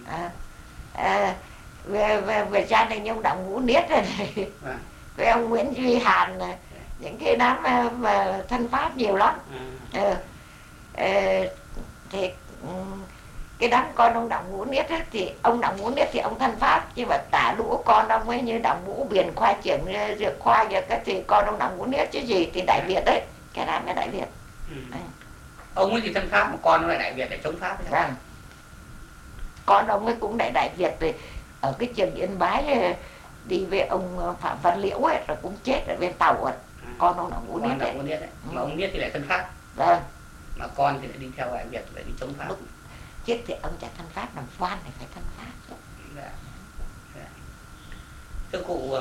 Việt Gian này như ông Đặng Vũ Niết rồi này, với ông Nguyễn Duy Hàn này, những cái đám mà thân Pháp nhiều lắm. Thì cái đám con ông Đặng Vũ Niết ấy, thì ông Đặng Vũ Niết thì ông thân pháp, chứ mà tả lũ con ông ấy như Đặng Vũ Biền, khoa trưởng Dược khoa như cái thì con ông Đặng Vũ Niết chứ gì, thì Đại Việt đấy, cái đám là Đại Việt. Ông ấy thì thân pháp mà con ông lại Đại Việt để chống pháp. Vâng. Con ông ấy cũng Đại Việt rồi, ở cái trường Yên Bái đi với ông Phạm Văn Liễu ấy, rồi cũng chết ở bên tàu rồi. Con ông Đặng Vũ Niết đấy. Mà ông Niết thì lại thân pháp. Vâng. Mà con thì lại đi theo Đại Việt, lại đi chống pháp. Chết thì ông chả thân pháp, làm quan thì phải thân pháp. Dạ. Dạ. Thưa cụ,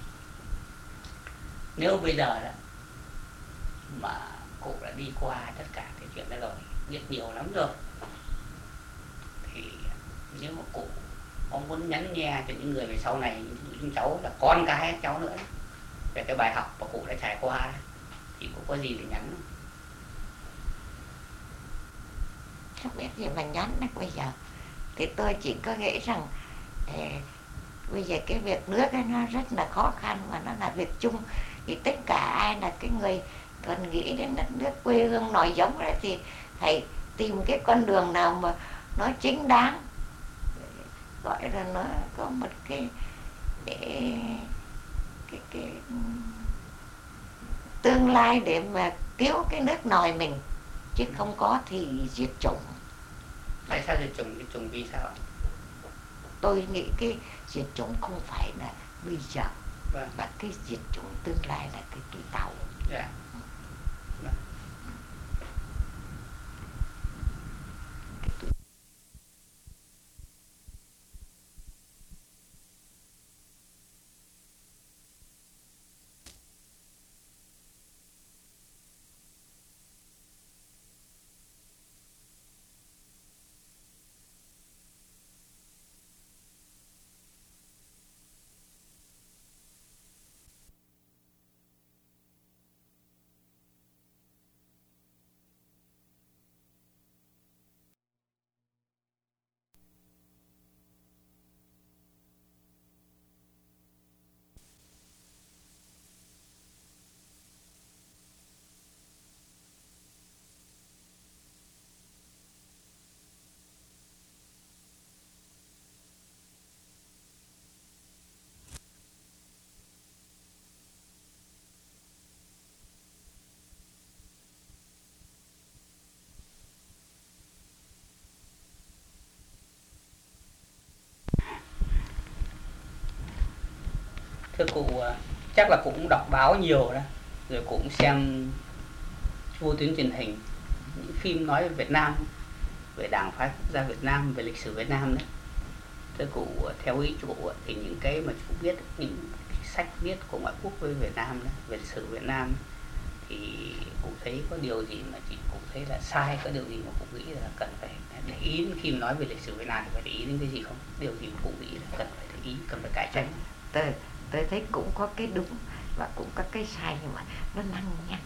nếu bây giờ đó mà cụ đã đi qua tất cả cái chuyện đó rồi, biết nhiều lắm rồi, thì nếu mà cụ ông muốn nhắn nghe cho những người về sau này, những cháu là con cái cháu nữa, về cái bài học mà cụ đã trải qua, thì cụ có gì để nhắn không? Không biết gì mà nhắn được bây giờ. Thì tôi chỉ có nghĩ rằng bây giờ cái việc nước ấy nó rất là khó khăn, mà nó là việc chung. Thì tất cả ai là cái người còn nghĩ đến đất nước quê hương nòi giống đấy, thì phải tìm cái con đường nào mà nó chính đáng, gọi là nó có một cái để cái tương lai để mà cứu cái nước nòi mình, chứ không có thì diệt chủng. Tại sao diệt chủng? Diệt chủng vì sao? Tôi nghĩ cái diệt chủng không phải là bây giờ, vâng. Và cái diệt chủng tương lai là cái tụi tàu. Dạ. Vâng. Thưa cụ, chắc là cụ cũng đọc báo nhiều đó, rồi cụ cũng xem vô tuyến truyền hình những phim nói về Việt Nam, về đảng phái quốc gia Việt Nam, về lịch sử Việt Nam đấy. Thưa cụ, theo ý cụ thì những cái mà cụ biết, những sách viết của ngoại quốc về Việt Nam đấy, về lịch sử Việt Nam, thì cụ thấy có điều gì mà cụ thấy là sai, có điều gì mà cụ nghĩ là cần phải để ý đến khi nói về lịch sử Việt Nam thì phải để ý đến cái gì không? Điều gì mà cụ nghĩ là cần phải để ý, cần phải cải tránh? Tôi thấy cũng có cái đúng và cũng có cái sai, nhưng mà nó năng nhăng,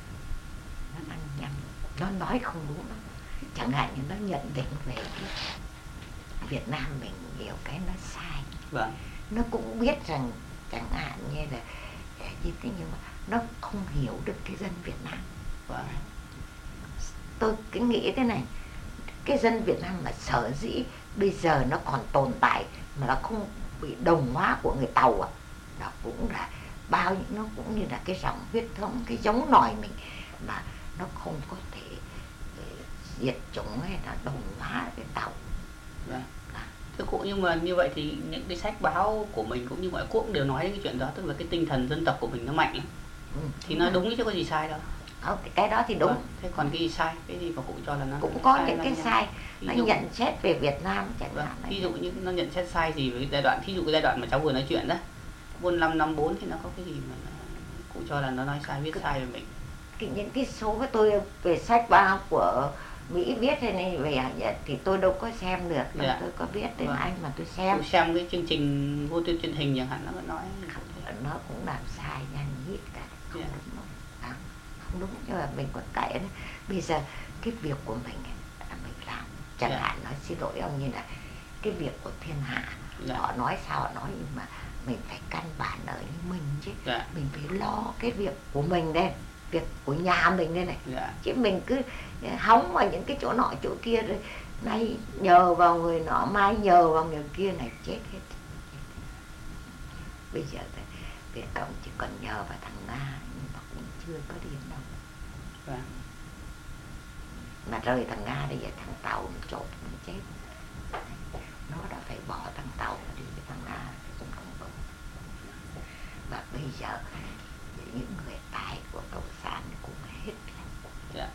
nó nói không đúng lắm. Chẳng hạn như nó nhận định về cái Việt Nam mình nhiều cái nó sai. Vâng. Nó cũng biết rằng chẳng hạn như là như thế, nhưng mà nó không hiểu được cái dân Việt Nam. Vâng. Tôi cứ nghĩ thế này, cái dân Việt Nam mà sở dĩ bây giờ nó còn tồn tại mà nó không bị đồng hóa của người Tàu à, nó cũng là bao nhiêu, nó cũng như là cái dòng huyết thống, cái giống nòi mình mà nó không có thể diệt chủng hay là đồng hóa cái Tàu. Vâng. Thưa cụ, nhưng mà như vậy thì những cái sách báo của mình cũng như ngoại quốc đều nói đến cái chuyện đó, tức là cái tinh thần dân tộc của mình nó mạnh lắm. Thì nó đúng chứ có gì sai đâu. Cái đó thì đúng. Vâng. Thế còn cái gì sai, cái gì mà cụ cho là nó cũng có sai, những cái sai nó nhận xét về Việt Nam chẳng vâng. hạn. Ví dụ như nó nhận xét sai gì với cái giai đoạn, thí dụ cái giai đoạn mà cháu vừa nói chuyện đó, 45-54 thì nó có cái gì mà cụ cho là nó nói sai, viết sai về mình? Những cái số của tôi về sách báo của Mỹ viết hay này về Nhật thì tôi đâu có xem được, dạ. Tôi có biết đến vâng. Anh mà tôi xem. Cụ xem cái chương trình vô tuyến truyền hình chẳng hạn, nó vẫn nói nó cũng làm sai nhanh hết cả, không dạ. đúng đâu. Không đúng, nhưng mà mình còn cãi đấy. Bây giờ cái việc của mình là mình làm, chẳng dạ. hạn nói xin lỗi ông, như là cái việc của thiên hạ, dạ. họ nói sao họ nói, nhưng mà mình phải căn bản ở như mình chứ. dạ. Mình phải lo cái việc của mình đây, việc của nhà mình đây này. dạ. Chứ mình cứ hóng vào những cái chỗ nọ chỗ kia rồi nay nhờ vào người nọ, mai nhờ vào người kia, này chết hết. Bây giờ Việt Cộng chỉ còn nhờ vào thằng Nga, nhưng mà cũng chưa có điên đâu. Mà rơi thằng Nga bây giờ thằng Tàu nó trộn nó chết. Nó đã phải bỏ thằng Tàu và đi với thằng Nga cũng không có. Và bây giờ những người tài của Cộng sản cũng hết rồi.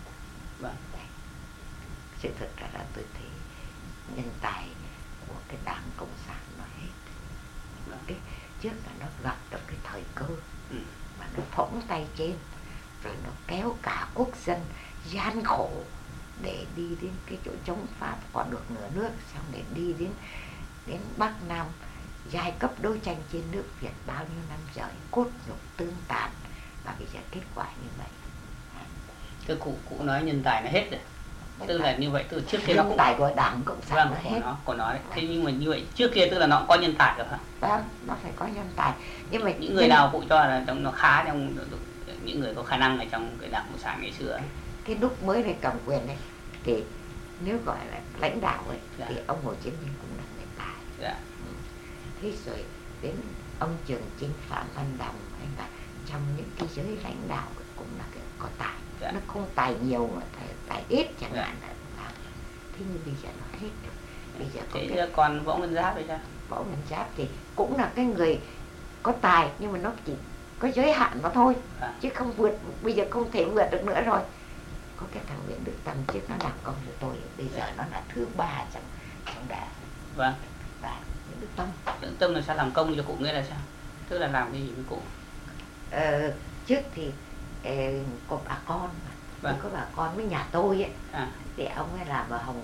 Sự thật là tôi thấy nhân tài của cái đảng Cộng sản nó hết. Cái trước là nó gặp được cái thời cơ mà nó phóng tay trên, rồi nó kéo cả quốc dân gian khổ để đi đến cái chỗ chống Pháp có được nửa nước, xong để đi đến Bắc Nam, giai cấp đấu tranh trên nước Việt bao nhiêu năm trời, cốt nhục tương tàn, và bây giờ kết quả như vậy. Cái cụ nói nhân tài nó hết rồi. Tức là như vậy, từ trước kia nó cũng tài của đảng Cộng sản nó hết. Của nó đấy. Thế nhưng mà như vậy trước kia tức là nó có nhân tài rồi hả? Vâng, nó phải có nhân tài. Nhưng mà những người nào cụ cho là nó khá trong những người có khả năng ở trong cái đảng Cộng sản ngày xưa ấy? Cái lúc mới này cầm quyền này thì nếu gọi là lãnh đạo ấy, thì ông Hồ Chí Minh cũng là người tài. Thế rồi đến ông Trường Chinh, Phạm Văn Đồng, hay là trong những cái giới lãnh đạo cũng là có tài. Nó không tài nhiều mà tài ít chẳng hạn là. Thế nhưng bây giờ nó hết rồi. Bây giờ thế còn Võ Nguyên Giáp vậy sao? Võ Nguyên Giáp thì cũng là cái người có tài, nhưng mà nó chỉ có giới hạn mà thôi, chứ không vượt, bây giờ không thể vượt được nữa rồi. Có cái thằng Nguyễn Đức Tâm trước nó làm công cho tôi, bây giờ nó là thứ 3 trong đảng. Vâng. Và Nguyễn Đức Tâm. Nguyễn Đức Tâm là sao làm công cho cụ, nghĩa là sao? Tức là làm cái gì với cụ? Trước thì có bà con mà. Có bà con với nhà tôi ấy. Thì ông ấy làm ở Hồng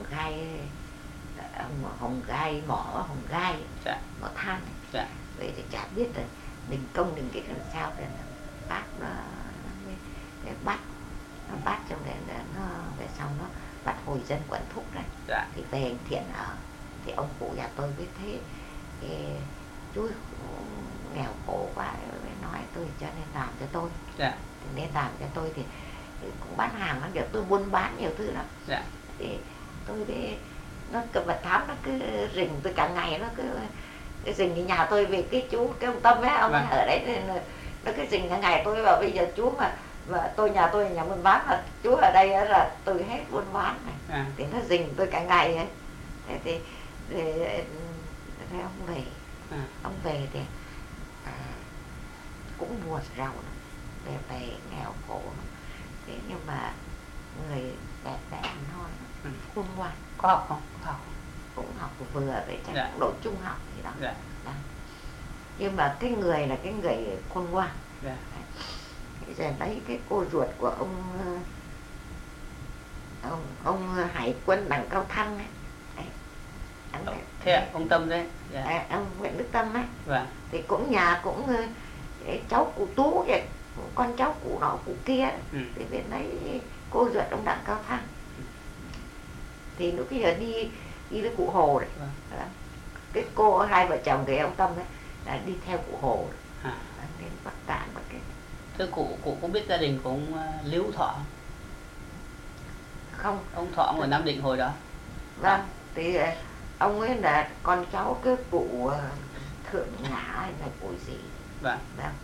Gai, mỏ Hồng Gai, mỏ than. Vậy thì chả biết là đình công đình cái làm sao để bác nó bắt trong đấy nó về xong nó bắt hồi dân quận thúc đấy. Thì về anh Thiện ở, thì ông cụ nhà tôi biết thế thì chú nghèo khổ quá, mới nói tôi cho nên làm cho tôi. Thì nên làm cho tôi thì cũng bán hàng lắm, tôi buôn bán nhiều thứ lắm. Thì tôi đi, nó cầm vật thám, nó cứ rình tôi cả ngày, nó cứ rình cái nhà tôi về cái chú, cái ông Tâm ấy, ông ấy ở đấy, nó cứ rình cả ngày. Tôi bảo bây giờ chú mà nhà tôi nhà buôn bán, mà chú ở đây là tôi hết buôn bán này. Thì nó rình tôi cả ngày ấy. Thế thì ông về, ông về thì cũng buồn rầu, về nghèo khổ. Thế nhưng mà người đẹp đẽ non, khôn ngoan. Có học không? Cũng học vừa với chắc độ trung học gì đó. Nhưng mà cái người là cái người khôn ngoan. Giờ lấy cái cô ruột của ông Hải quân đằng Cao Thăng ấy. Thế ông Tâm đấy. Ông Nguyễn Đức Tâm ấy. Thì cũng nhà cũng cháu cụ Tú vậy, con cháu cụ nọ cụ kia. Thì bên đấy cô ruột ông đặng Cao Thăng. Thì lúc bây giờ đi với cụ Hồ đấy. Cái cô hai vợ chồng cái ông Tâm ấy là đi theo cụ Hồ đến Bắc Tạng. Thế cụ có biết gia đình của ông Lưu Thọ không? Ông Thọ ở Nam Định hồi đó. Vâng, thì ông ấy là con cháu cái cụ Thượng Nhã hay là cụ gì. Vâng.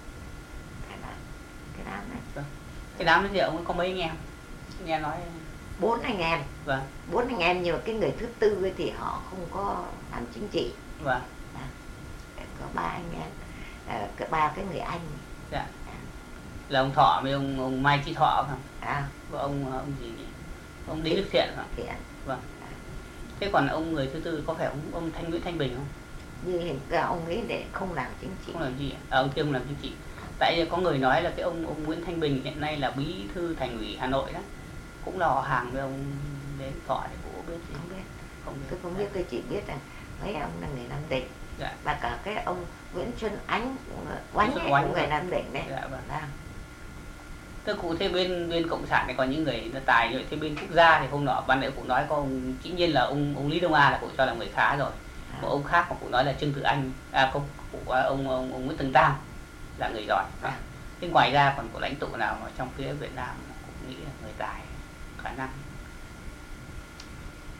Cái đám này. Cái đám đấy thì ông ấy có mấy anh em? Nghe nói 4 anh em. 4 anh em, nhưng mà cái người thứ tư ấy thì họ không có làm chính trị. Có 3 anh em, 3 cái người anh. Là ông Thọ với ông Mai Chí Thọ không? Và ông gì nhỉ? Ông Đinh Đức Thiện không? Vâng. Thế còn ông người thứ tư có phải ông Nguyễn Thanh Bình không? Như ông ấy để không làm chính trị. Không làm gì? Ông kia không làm chính trị. Tại có người nói là cái ông Nguyễn Thanh Bình hiện nay là bí thư Thành ủy Hà Nội đó, cũng là họ hàng với ông đến Thọ thì cũng biết gì. Tôi không biết, tôi chỉ biết là mấy ông là người Nam Định. Và cả cái ông Nguyễn Xuân Ánh cũng người Nam Định đấy. Thưa cụ, thế bên Cộng sản này còn những người tài rồi, thế bên quốc gia thì hôm nọ ban nãy cụ nói có ông, dĩ nhiên là ông Lý Đông A là cụ cho là người khá rồi. Một ông khác mà cụ nói là Trương Tự Anh, ông Nguyễn Tường Tam là người giỏi. Thế ngoài ra còn có lãnh tụ nào ở trong phía Việt Nam cũng nghĩ là người tài khả năng?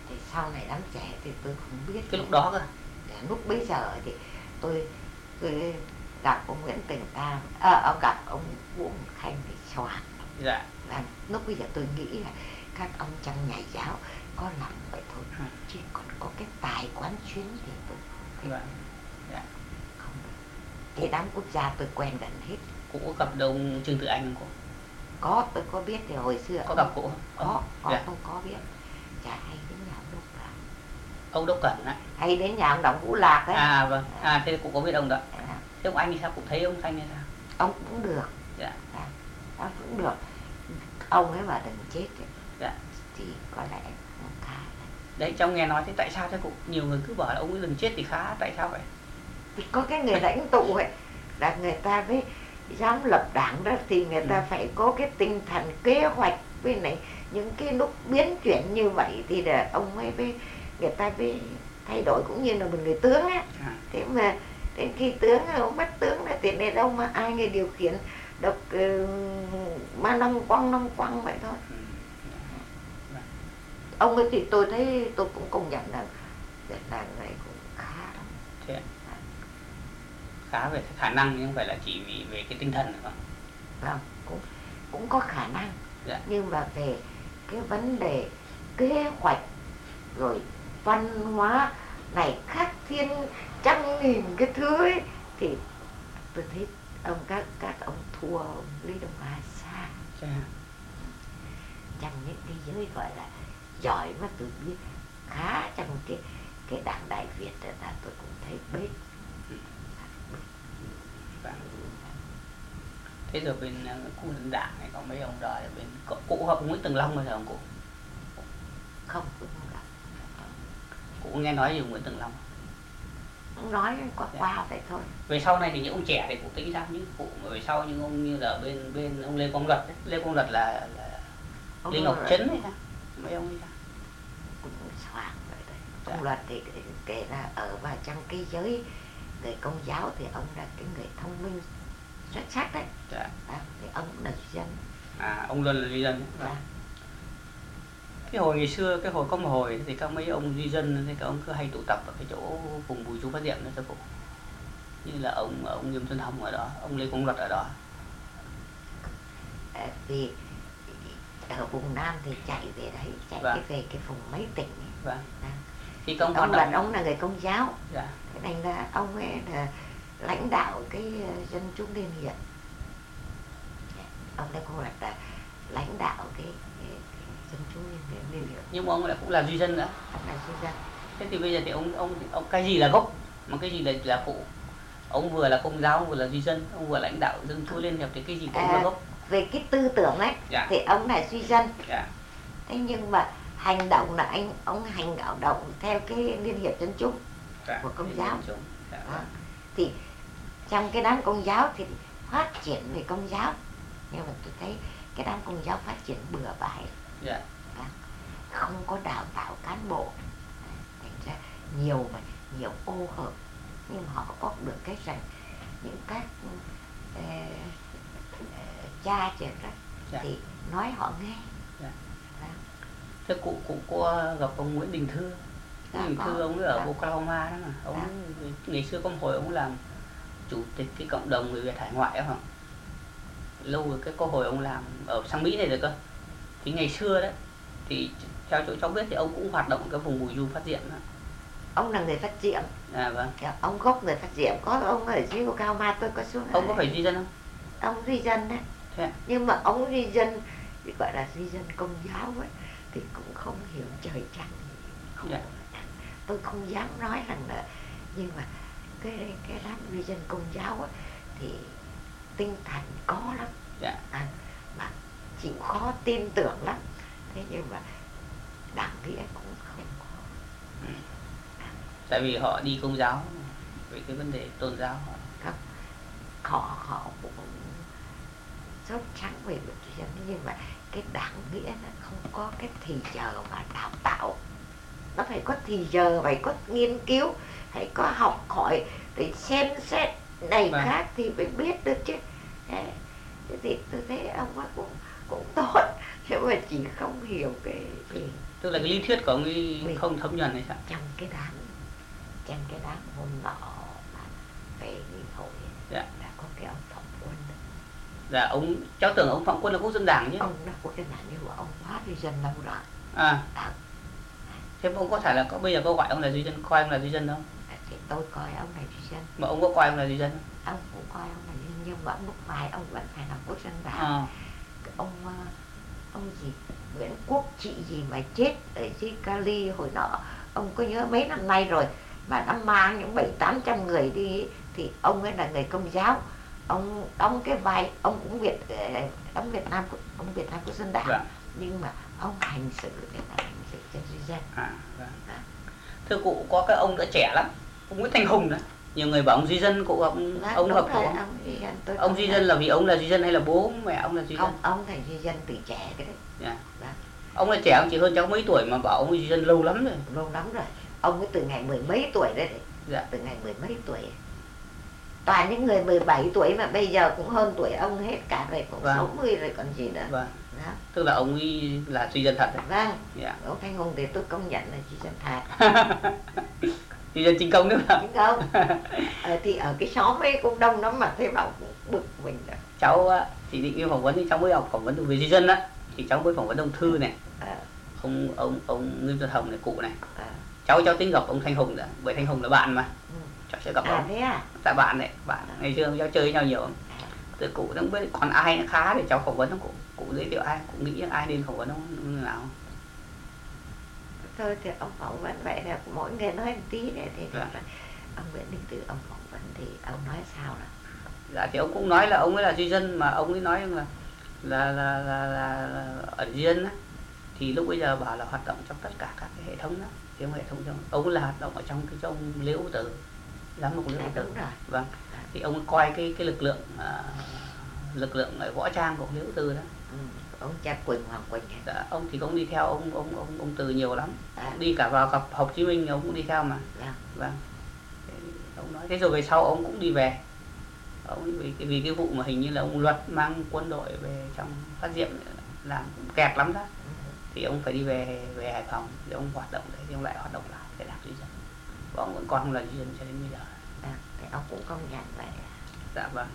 Thì sau này đám trẻ thì tôi không biết. Cái lúc đó cơ? Lúc bấy giờ thì tôi gặp ông Nguyễn Tình Tam, ông gặp ông Vũ Khanh thì soạn. Dạ. Và lúc bây giờ tôi nghĩ là các ông trong nhà giáo có làm vậy thôi, chứ còn có cái tài quán xuyến thì tôi không biết. Dạ. Không được. Cái đám quốc gia tôi quen gần hết. Cụ có gặp ông Trương Tự Anh không cô? Có, tôi có biết thì hồi xưa. Có gặp cụ không? Dạ. Tôi có biết. Chả hay đến nhà ông Đốc Cẩn. Ông Đốc Cẩn á? Hay đến nhà ông Đổng Vũ Lạc ấy. À vâng, thế cụ có biết ông đó. Thế ông Anh thì sao, cụ thấy ông Anh hay sao? Ông cũng được. Dạ. Ông cũng được. Ông ấy mà đừng chết ấy, dạ, thì có lẽ ông khá. Đấy, trong nghe nói thế tại sao thế cụ? Nhiều người cứ bảo là ông ấy đừng chết thì khá, tại sao vậy? Thì có cái người lãnh tụ ấy, là người ta mới dám lập đảng đó, thì người ta phải có cái tinh thần kế hoạch, với này những cái lúc biến chuyển như vậy thì là ông ấy với người ta mới thay đổi, cũng như là một người tướng á. Thế mà đến khi tướng ông mất tướng là thì nên ông mà ai người điều khiển độc ma năm quăng vậy thôi. Ông ấy thì tôi thấy, tôi cũng công nhận là người cũng khá lắm. Thế khá về khả năng nhưng không phải là chỉ vì về cái tinh thần nữa không? Vâng, cũng có khả năng. Dạ. Nhưng mà về cái vấn đề kế hoạch rồi văn hóa này khác thiên trăm nghìn cái thứ ấy, thì tôi thấy các ông thua ông Lý Đông Hà xa. Trong những cái giới gọi là giỏi mà tôi biết khá trong cái đảng Đại Việt là tôi cũng thấy bết. Thế rồi bên khu dân đảng này có mấy ông đời bên cụ gặp Nguyễn Tường Long bao giờ không cụ? Không, tôi không gặp. Cụ nghe nói gì Nguyễn Tường Long? Ông nói qua vậy thôi. Về sau này thì những ông trẻ thì cụ tính ra những cụ mà về sau những ông như là bên ông Lê Quang Luật ấy. Lê Quang Luật là Lê Ngọc Trấn ấy sao? Mấy ông ấy sao? Cũng soạn vậy đấy. Ông Luật thì kể là ở vào trong cái giới người Công giáo thì ông là cái người thông minh xuất sắc đấy. Dạ. Thì ông cũng là duy dân. Ông Luân là duy dân. Dạ. Cái hồi ngày xưa, cái hồi có một hồi thì các mấy ông duy dân thì các ông cứ hay tụ tập ở cái chỗ vùng Bùi Chu Phát Diệm đó thưa cụ. Như là ông Nghiêm Xuân Hồng ở đó, ông Lê Quang Luật ở đó. Vì ở vùng Nam thì chạy về đấy, chạy về cái vùng mấy tỉnh ấy. Vâng. Thì ông Luật ông là người Công giáo. Dạ. Thế nên là ông ấy là lãnh đạo cái dân chúng liên hiệp. Ông Lê Quang Luật là lãnh đạo cái dân chúng liên hiệp. Nhưng mà ông lại cũng là duy dân nữa. Ông là duy dân. Thế thì bây giờ thì ông cái gì là gốc mà cái gì là cụ? Ông vừa là Công giáo, ông vừa là duy dân, ông vừa lãnh đạo dân chúa liên hiệp thì cái gì cũng là gốc. Về cái tư tưởng ấy, dạ, thì ông là duy dân. Dạ. Thế nhưng mà hành động là ông hành động theo cái liên hiệp dân chúng, dạ, của Công giáo. Dạ. Thì trong cái đám Công giáo thì phát triển về Công giáo, nhưng mà tôi thấy cái đám Công giáo phát triển bừa bãi. Dạ. Không có đào tạo cán bộ, thành ra nhiều ô hợp, nhưng họ có được cái rằng những các cha trẻ đó, dạ, thì nói họ nghe. Dạ. Thế cụ có gặp ông Nguyễn Đình Thư? Nguyễn Đình Thư ông ấy ở Oklahoma đó mà. Ông ngày xưa có một hồi ông làm chủ tịch cái cộng đồng người Việt hải ngoại đó không? Lâu rồi, cái có hồi ông làm ở sang Mỹ này rồi cơ. Thì ngày xưa đấy thì theo chỗ cháu biết thì ông cũng hoạt động cái vùng Bùi Du Phát Diệm đó. Ông là người Phát Diệm. Vâng. Ông gốc người Phát Diệm, có ông ở dưới Oklahoma tôi có xuống. Ông có phải duy dân không? Ông duy dân đấy. Nhưng mà ông duy dân thì gọi là duy dân Công giáo ấy, thì cũng không hiểu trời trăng. Dạ. Tôi không dám nói rằng là, nhưng mà cái đám duy dân Công giáo ấy, thì tinh thần có lắm. Dạ. Mà chịu khó tin tưởng lắm. Thế nhưng mà đảng nghĩa cũng không có. Tại vì họ đi Công giáo về cái vấn đề tôn giáo họ cũng sốt trắng về một chuyện, nhưng mà cái đảng nghĩa là không có cái thì giờ mà đào tạo. Nó phải có thì giờ, phải có nghiên cứu, phải có học hỏi, phải xem xét này khác thì phải biết được chứ. Thế thì tôi thấy ông ấy cũng tốt. thế mà chị không hiểu cái gì. Tức là cái lý thuyết của ông ấy không thấm nhuần hay sao? Trong cái đám hôm nọ về nghị hội Dạ. đã có cái ông Phạm Quân. Dạ, cháu tưởng ông Phạm Quân là quốc dân đảng chứ. Ông là quốc dân đảng nhưng mà ông hóa duy dân lâu rồi. Thế ông có thể là bây giờ có gọi ông là duy dân, coi ông là duy dân không? Thì tôi coi ông là duy dân. Mà ông có coi ông là duy dân không? Ông cũng coi ông là duy dân nhưng mà ông lúc bài ông vẫn phải là quốc dân đảng. Ông gì Nguyễn Quốc trị gì mà chết ở dưới Cali hồi nọ, ông có nhớ mấy năm nay rồi mà nó mang những 700-800 người đi, thì ông ấy là người Công giáo, ông đóng cái vai ông cũng đóng Việt Nam Quốc dân đảng. Vâng. Nhưng mà ông hành xử để là hành xử cho duy dân. Vâng. Thưa cụ, có cái ông đã trẻ lắm, ông Nguyễn Thanh Hùng đó, nhiều người bảo ông duy dân, cụ ông hợp cụ không? Ông duy dân là vì ông là duy dân hay là bố mẹ ông là duy dân? Ông thành duy dân từ trẻ cái đấy. Yeah. Ông là trẻ, ông chỉ hơn cháu mấy tuổi mà bảo ông duy dân lâu lắm rồi. Lâu lắm rồi. Ông ấy từ ngày 10 mấy tuổi đấy. Dạ. Từ ngày 10 mấy tuổi. Toàn những người 17 tuổi mà bây giờ cũng hơn tuổi ông hết cả rồi, cũng 60 rồi còn gì nữa. Vâng. Tức là ông ấy là duy dân thật đấy. Vâng. Yeah. Ông Thanh Hùng thì tôi công nhận là duy dân thật. Duy dân chính công nữa mà. Chính công. Thì ở cái xóm ấy cũng đông lắm mà thấy bảo cũng bực mình rồi. Cháu chỉ định đi phỏng vấn thì cháu mới học phỏng vấn về duy dân á, thì cháu mới phỏng vấn ông Thư này, ông Nghiêm Xuân Hồng này, cụ này. Cháu tính gặp ông Thanh Hùng đã, bởi Thanh Hùng là bạn mà. Cháu sẽ gặp ông. Thế à? Dạ bạn này, bạn ngày xưa cháu chơi với nhau nhiều không? Từ cụ không biết còn ai nó khá để cháu phỏng vấn không cụ? Cụ giới thiệu ai, cụ nghĩ ai nên phỏng vấn ông nào không? Thôi thì ông phỏng vấn vậy là mỗi người nói một tí để thì ông Nguyễn Đình Từ ông phỏng vấn thì ông nói sao là? Dạ thì ông cũng nói là ông ấy là duy dân, mà ông ấy nói là ở duy dân á, thì lúc bây giờ bảo là hoạt động trong tất cả các cái hệ thống đó, thì hệ thống trong ông là hoạt động ở trong cái trong Liễu Tử, giám mục Liễu Tử. Vâng. Thì ông coi cái lực lượng ở võ trang của Liễu Tử đó. Ông cha Quỳnh, Hoàng Quỳnh. Dạ, ông thì cũng đi theo ông Từ nhiều lắm. Đi cả vào gặp Hồ Chí Minh ông cũng đi theo mà. Vâng. Ông nói thế rồi về sau ông cũng đi về. Ông vì cái vụ mà hình như là ông Luật mang quân đội về trong Phát Diệm làm kẹt lắm đó. Thì ông phải đi về Hải Phòng để ông hoạt động đấy, thì ông lại hoạt động lại để làm duy dân. Và ông vẫn còn không là duy dân cho đến bây giờ. Thì ông cũng công nhận vậy. Dạ vâng.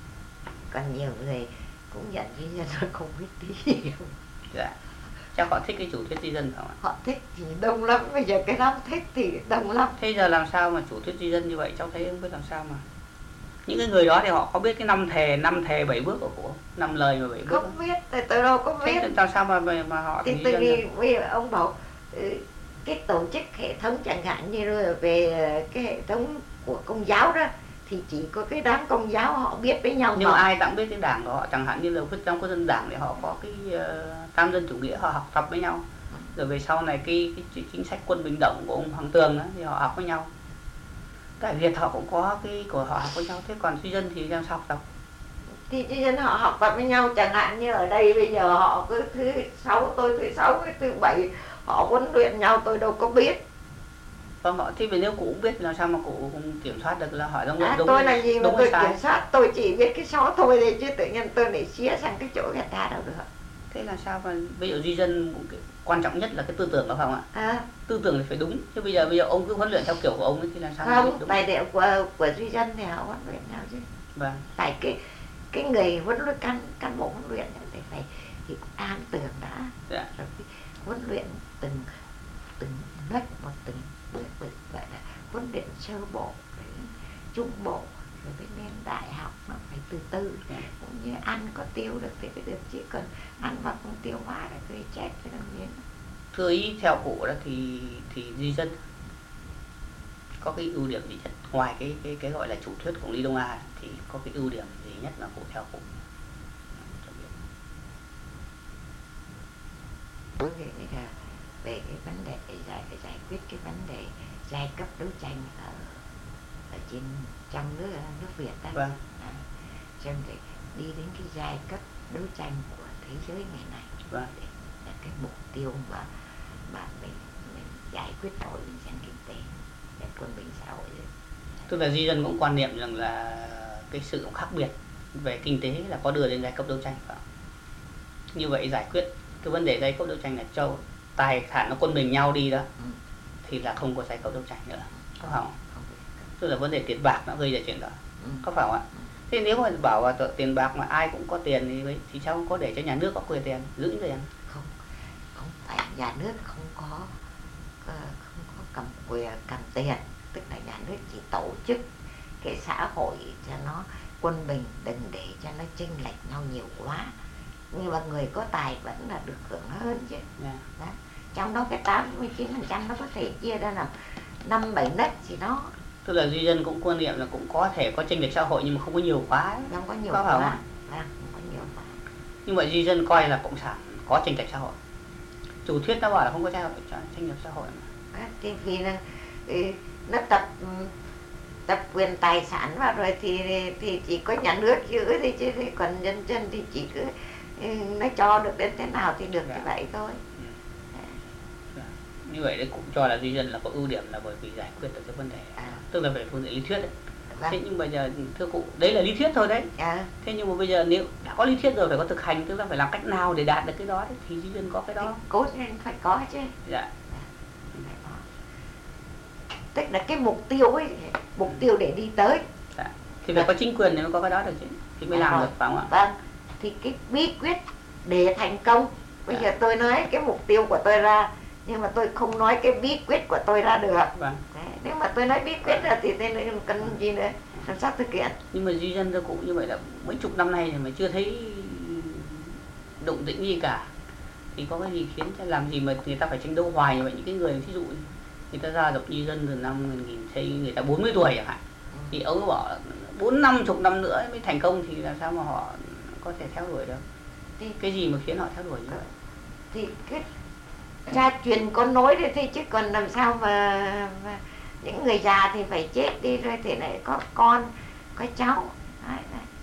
Còn nhiều người cũng nhận duy dân rồi không biết tí gì. Dạ. Chắc họ thích cái chủ thuyết duy dân không ạ? Họ thích thì đông lắm, bây giờ cái đám thích thì đông lắm. Thế giờ làm sao mà chủ thuyết duy dân như vậy, cháu thấy không biết làm sao mà. Những cái người đó thì họ có biết cái năm thề 7 bước của cụ, 5 lời mà 7 bước không biết, tôi đâu có biết. Thế làm sao mà họ thì vì ông bảo cái tổ chức hệ thống chẳng hạn như rồi về cái hệ thống của Công giáo đó, thì chỉ có cái đám Công giáo họ biết với nhau. Nhưng mà ai cũng biết cái đảng của họ, chẳng hạn như là trong quốc dân đảng thì họ có cái tam dân chủ nghĩa, họ học tập với nhau. Rồi về sau này cái chính sách quân bình động của ông Hoàng Tường đó, thì họ học với nhau. Tại Việt họ cũng có cái của họ học với nhau, thế còn duy dân thì làm sao học tập? Thì duy dân họ học tập với nhau, chẳng hạn như ở đây bây giờ họ cứ thứ 6, tôi thứ 6, thứ 7 họ huấn luyện nhau, tôi đâu có biết. Vâng, họ thì nếu cụ cũng biết làm sao mà cụ kiểm soát được là hỏi đúng tôi là gì mà tôi kiểm soát, tôi chỉ biết cái số thôi đấy, chứ tự nhiên tôi lại xía sang cái chỗ người ta đâu được. Thế là sao mà bây giờ duy dân quan trọng nhất là cái tư tưởng đó phải không ạ? Tư tưởng thì phải đúng, chứ bây giờ ông cứ huấn luyện theo kiểu của ông ấy thì làm sao? Không, tài liệu của duy dân thì họ huấn luyện nhau chứ. Vâng. Tại cái người huấn luyện cán bộ huấn luyện thì phải thì an tưởng đã. Dạ. Rồi huấn luyện từng nấc một từng bước, vậy là huấn luyện sơ bộ, trung bộ, rồi mới lên đại học nó phải từ từ. Cũng như ăn có tiêu được thì phải được, chứ còn ăn mà không tiêu hóa là gây chết cái đồng nhiên. Thưa ý theo cụ đó thì duy dân có cái ưu điểm gì nhất ngoài cái gọi là chủ thuyết của Lý Đông A, thì có cái ưu điểm gì nhất là cụ theo cụ? Về cái vấn đề giải quyết cái vấn đề giai cấp đấu tranh ở trên trong nước Việt đó. Vâng. Xem để đi đến cái giai cấp đấu tranh của thế giới ngày nay. Vâng. Là cái mục tiêu mà mình giải quyết nổi dân kinh tế để quân bình xã hội. Tức là duy dân cũng quan niệm rằng là cái sự khác biệt về kinh tế là có đưa đến giai cấp đấu tranh phải không? Như vậy giải quyết cái vấn đề giai cấp đấu tranh là cho tài sản nó quân bình nhau đi đó, thì là không có giai cấp đấu tranh nữa, có phải không? Tức là vấn đề tiền bạc nó gây ra chuyện đó, có phải không ạ? Thế nếu mà bảo là tiền bạc mà ai cũng có tiền thì sao không có để cho nhà nước có quyền tiền, giữ tiền? Không phải nhà nước không có cầm quyền cầm tiền, tức là nhà nước chỉ tổ chức cái xã hội cho nó quân bình, đừng để cho nó chênh lệch nhau nhiều quá, nhưng mà người có tài vẫn là được hưởng hơn chứ. Đó. Trong đó cái 89% nó có thể chia ra làm 5-7 nấc gì đó. Tức là duy dân cũng quan niệm là cũng có thể có chênh lệch xã hội nhưng mà không có nhiều quá ấy. Không có nhiều quá. Không có nhiều quá. Nhưng mà duy dân coi là cộng sản có chênh lệch xã hội. Chủ thuyết nó bảo là không có chênh lệch xã hội mà. Thì vì là nó tập quyền tài sản vào rồi thì chỉ có nhà nước giữ thì chứ còn nhân dân thì chỉ cứ nó cho được đến thế nào thì được như vậy thôi. Như vậy đấy cũng cho là duy dân là có ưu điểm là bởi vì giải quyết được cái vấn đề, tức là về phương diện lý thuyết đấy. Thế nhưng bây giờ thưa cụ, đấy là lý thuyết thôi đấy. Thế nhưng mà bây giờ nếu đã có lý thuyết rồi phải có thực hành, tức là phải làm cách nào để đạt được cái đó đấy, thì duy dân có cái đó. Thì cố nhiên phải có chứ. Dạ. Tức là cái mục tiêu ấy, mục tiêu để đi tới. Dạ. Thì phải có chính quyền để mới có cái đó được chứ, thì mới làm được, phải không ạ? Vâng. Thì cái bí quyết để thành công, bây giờ tôi nói cái mục tiêu của tôi ra, nhưng mà tôi không nói cái bí quyết của tôi ra được. Vâng. Nếu mà tôi nói bí quyết ra thì tôi cần gì nữa, làm sao thực hiện. Nhưng mà duy dân thưa cụ như vậy là mấy chục năm nay mà chưa thấy động tĩnh gì cả, thì có cái gì khiến cho làm gì mà người ta phải tranh đấu hoài như vậy? Những cái người ví dụ người ta ra độc duy dân từ năm 1000 xây người ta 40 tuổi chẳng hạn, thì ông bảo 40-50 năm nữa mới thành công, thì làm sao mà họ có thể theo đuổi được? Thì cái gì mà khiến họ theo đuổi như vậy? Thì cái cha truyền con nối đấy thôi, chứ còn làm sao mà những người già thì phải chết đi rồi thì lại có con có cháu. Đấy.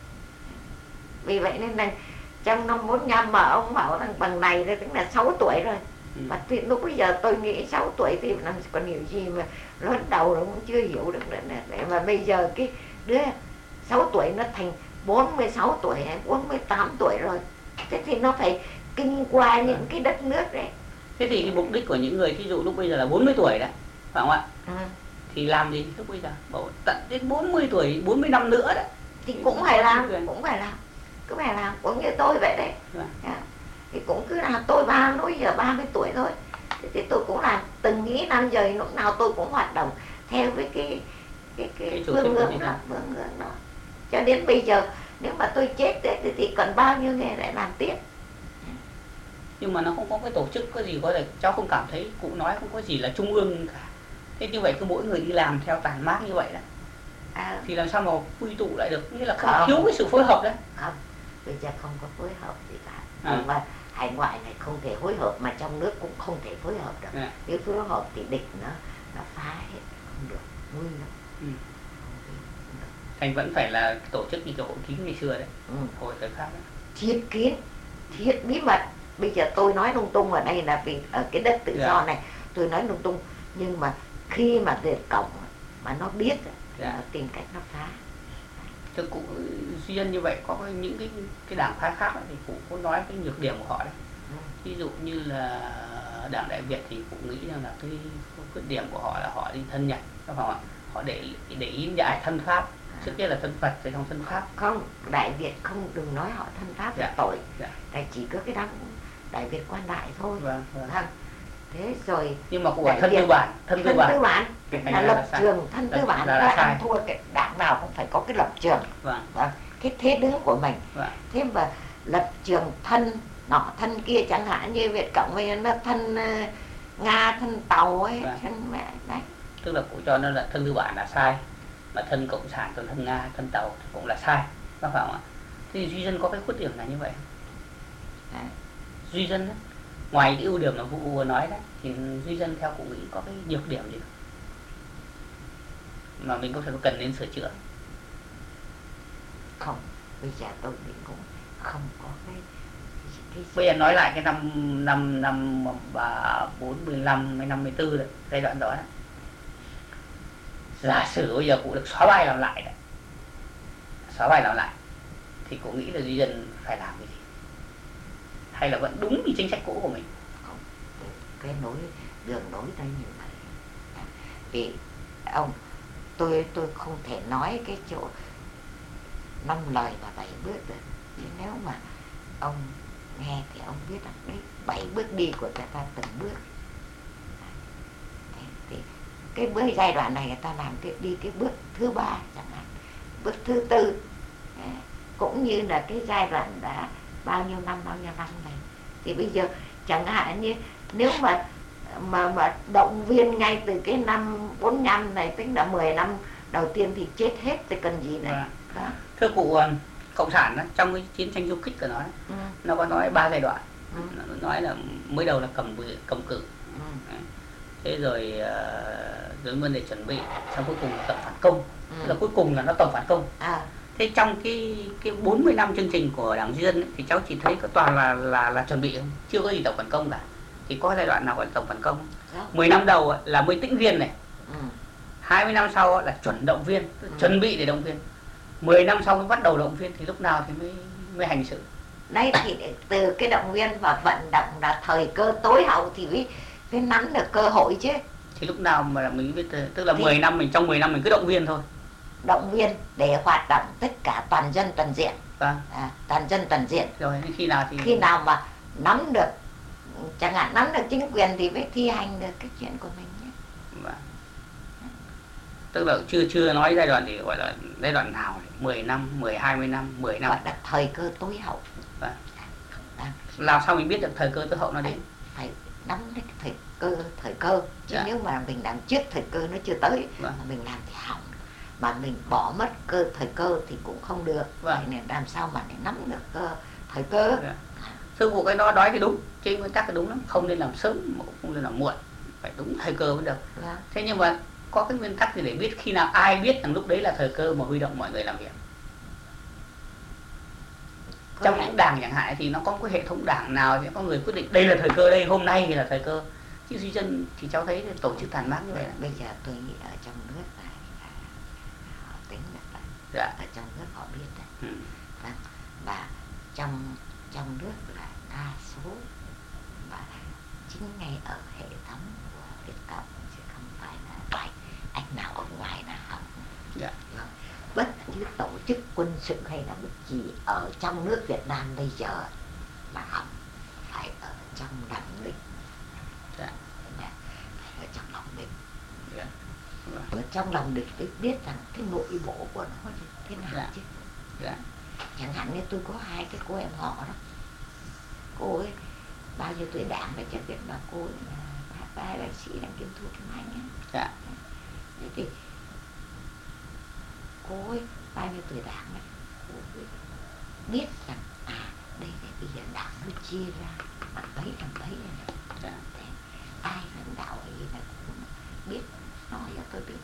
Vì vậy nên là trong năm 45 mà ông bảo rằng bằng này thì tức là 6 tuổi rồi. Và thì lúc bây giờ tôi nghĩ 6 tuổi thì làm còn hiểu gì mà lớn đầu nó cũng chưa hiểu được nữa. Mà bây giờ cái đứa 6 tuổi nó thành 46 tuổi hay 48 tuổi rồi. Thế thì nó phải kinh qua những cái đất nước đấy. Thế thì cái mục đích của những người ví dụ lúc bây giờ là 40 tuổi đó, phải không ạ? Thì làm gì lúc bây giờ? Bảo tận đến 40 tuổi, 40 năm nữa đó. Thì cũng phải làm, cứ phải làm, cũng như tôi vậy đấy. Thì cũng cứ là tôi bây giờ 30 tuổi thôi. Thì tôi cũng làm từng nghĩ năm giờ lúc nào tôi cũng hoạt động theo với cái phương hướng đó. Cho đến bây giờ nếu mà tôi chết đấy, thì còn bao nhiêu nghề lại làm tiếp. Nhưng mà nó không có cái tổ chức có gì có thể, cháu không cảm thấy cụ nói không có gì là trung ương cả. Thế như vậy cứ mỗi người đi làm theo tản mát như vậy đó, thì làm sao mà quy tụ lại được? Nghĩa là không thiếu cái sự phối hợp đấy. Không, bây giờ không có phối hợp gì cả. Mà hải ngoại này không thể phối hợp, mà trong nước cũng không thể phối hợp được. Nếu phối hợp thì địch nó phá hết, không được, nguy lắm. Thành vẫn phải là tổ chức như kiểu hội kín ngày xưa đấy, hồi thời Pháp đấy. Thiết kín, thiết bí mật. Bây giờ tôi nói lung tung ở đây là vì ở cái đất tự do này tôi nói lung tung, nhưng mà khi mà Việt Cộng mà nó biết nó tìm cách nó phá. Thưa cụ, duy dân như vậy có những cái đảng phái khác thì cụ có nói cái nhược điểm của họ đấy. Ví dụ như là đảng Đại Việt thì cụ nghĩ rằng là cái khuyết điểm của họ là họ đi thân Nhật, họ để ý giải thân Pháp, trước kia là thân Phật rồi trong thân Pháp. Không, Đại Việt không, đừng nói họ thân Pháp là tội. Tại chỉ có cái đảng Đại Việt quan đại thôi. Vâng. Thế rồi. Nhưng mà cụ bảo thân tư bản, thân tư bản là lập trường, thân tư bản là ăn thua cái đảng nào cũng phải có cái lập trường. Cái thế đứng của mình. Thế mà lập trường thân nọ thân kia, chẳng hạn như Việt Cộng bây giờ nó thân Nga, thân Tàu ấy, thân mẹ đấy. Tức là cụ cho nó là thân tư bản là sai, mà thân Cộng sản, thân Nga, thân Tàu cũng là sai, có phải không ạ? Thì duy dân có cái khuyết điểm là như vậy. Duy dân đó, ngoài cái ưu điểm mà cụ vừa nói đấy, thì duy dân theo cụ nghĩ có cái nhược điểm gì mà mình có thể cần đến sửa chữa? Không, bây giờ tôi nghĩ cũng không có cái bây giờ nói lại cái năm 45 hay 54 đấy, giai đoạn đó đấy. Giả sử bây giờ cụ được xóa bài làm lại đấy, xóa bài làm lại thì cụ nghĩ là duy dân phải làm cái gì? hay là vẫn đúng như chính sách cũ của mình? Không, cái đường nối đây như vậy. Vì ông, tôi không thể nói cái chỗ 5 lời và 7 bước được. Chứ nếu mà ông nghe thì ông biết rằng đấy 7 bước đi của người ta từng bước. Thì cái bước giai đoạn này người ta làm đi cái bước thứ 3 chẳng hạn, bước thứ 4, cũng như là cái giai đoạn đã bao nhiêu năm này. Thì bây giờ chẳng hạn như nếu mà động viên ngay từ cái năm 45 này, tức là 10 năm đầu tiên thì chết hết thì cần gì nữa. Thưa cụ, cộng sản đó, trong cái chiến tranh du kích của nó nó có nói 3 giai đoạn. Nó nói là mới đầu là cầm cự, thế rồi vấn đề chuẩn bị, sau cuối cùng là tổng phản công, là cuối cùng là nó tổng phản công. Thế trong cái 40 năm chương trình của Đảng Duy Dân ấy, thì cháu chỉ thấy có toàn là chuẩn bị, chưa có gì tổng phản công cả. Thì có giai đoạn nào gọi là tổng phản công? 10 năm đầu là mới tĩnh viên này, 20 năm sau là chuẩn động viên, chuẩn bị để động viên, 10 năm sau mới bắt đầu động viên, thì lúc nào thì mới hành sự. Đấy thì từ cái động viên và vận động là thời cơ tối hậu thì mới nắm được cơ hội chứ. Thì lúc nào mà mình biết, tức là 10 năm mình, trong 10 năm mình cứ động viên thôi. Động viên để hoạt động tất cả toàn dân toàn diện. Toàn dân toàn diện. Rồi khi nào mà nắm được, chẳng hạn nắm được chính quyền thì mới thi hành được cái chuyện của mình nhé. Tức là chưa nói giai đoạn thì gọi là giai đoạn nào, 10 năm, 20 năm, 10 năm. Gọi là thời cơ tối hậu. Làm sao mình biết được thời cơ tối hậu nó đến? Phải nắm được thời cơ. Chứ nếu mà mình làm trước thời cơ nó chưa tới, mà mình làm thì hỏng. Mà mình bỏ mất thời cơ thì cũng không được. Nên làm sao mà để nắm được thời cơ. Sư phụ cái đó nói thì đúng, trên nguyên tắc là đúng lắm, không nên làm sớm mà cũng không nên làm muộn, phải đúng thời cơ mới được. Thế nhưng mà có cái nguyên tắc gì để biết khi nào ai biết rằng lúc đấy là thời cơ mà huy động mọi người làm việc? Trong những đảng chẳng hạn thì nó có cái hệ thống đảng nào thì có người quyết định đây là thời cơ, đây hôm nay thì là thời cơ. Chứ Duy Dân thì cháu thấy tổ chức tàn mát như vậy. Bây giờ tôi nghĩ ở trong nước là họ tính được là ở trong nước họ biết đấy. Và trong nước là đa số, và chính ngay ở hệ thống của Việt Cộng, chứ không phải là anh nào ở ngoài là hỏng. Bất cứ tổ chức quân sự hay là bất gì ở trong nước Việt Nam bây giờ là hỏng, phải ở trong lòng địch. Ở trong lòng địch. Ở trong lòng địch để biết rằng cái nội bộ của nó thế nào chứ. Chẳng hạn như tôi có 2 cái cô em họ đó, cô ấy bao nhiêu tuổi Đảng phải chắc biết, mà cô ấy là bác sĩ đang kiêm thu Kim Anh ấy. Thì cô ấy bao nhiêu tuổi Đảng này, cô ấy biết rằng đây là bây giờ Đảng nó chia ra làm mấy này. Ai lãnh đạo ấy là cũng biết, nói cho tôi biết.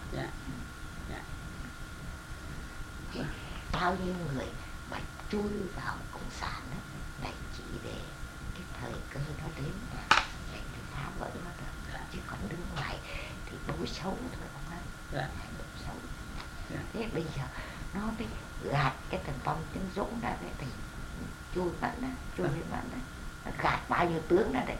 Thế bao nhiêu người mà chui vào cộng sản đó là chỉ để cái thời cơ nó đến là để phá vỡ nó được, chứ còn đứng ngoài thì đối xấu thôi không ạ. Đối xấu. Thế bây giờ nó mới gạt cái thằng Phong Tiến Dũng ra đấy, thì chui vẫn đấy, nó gạt bao nhiêu tướng ra đấy.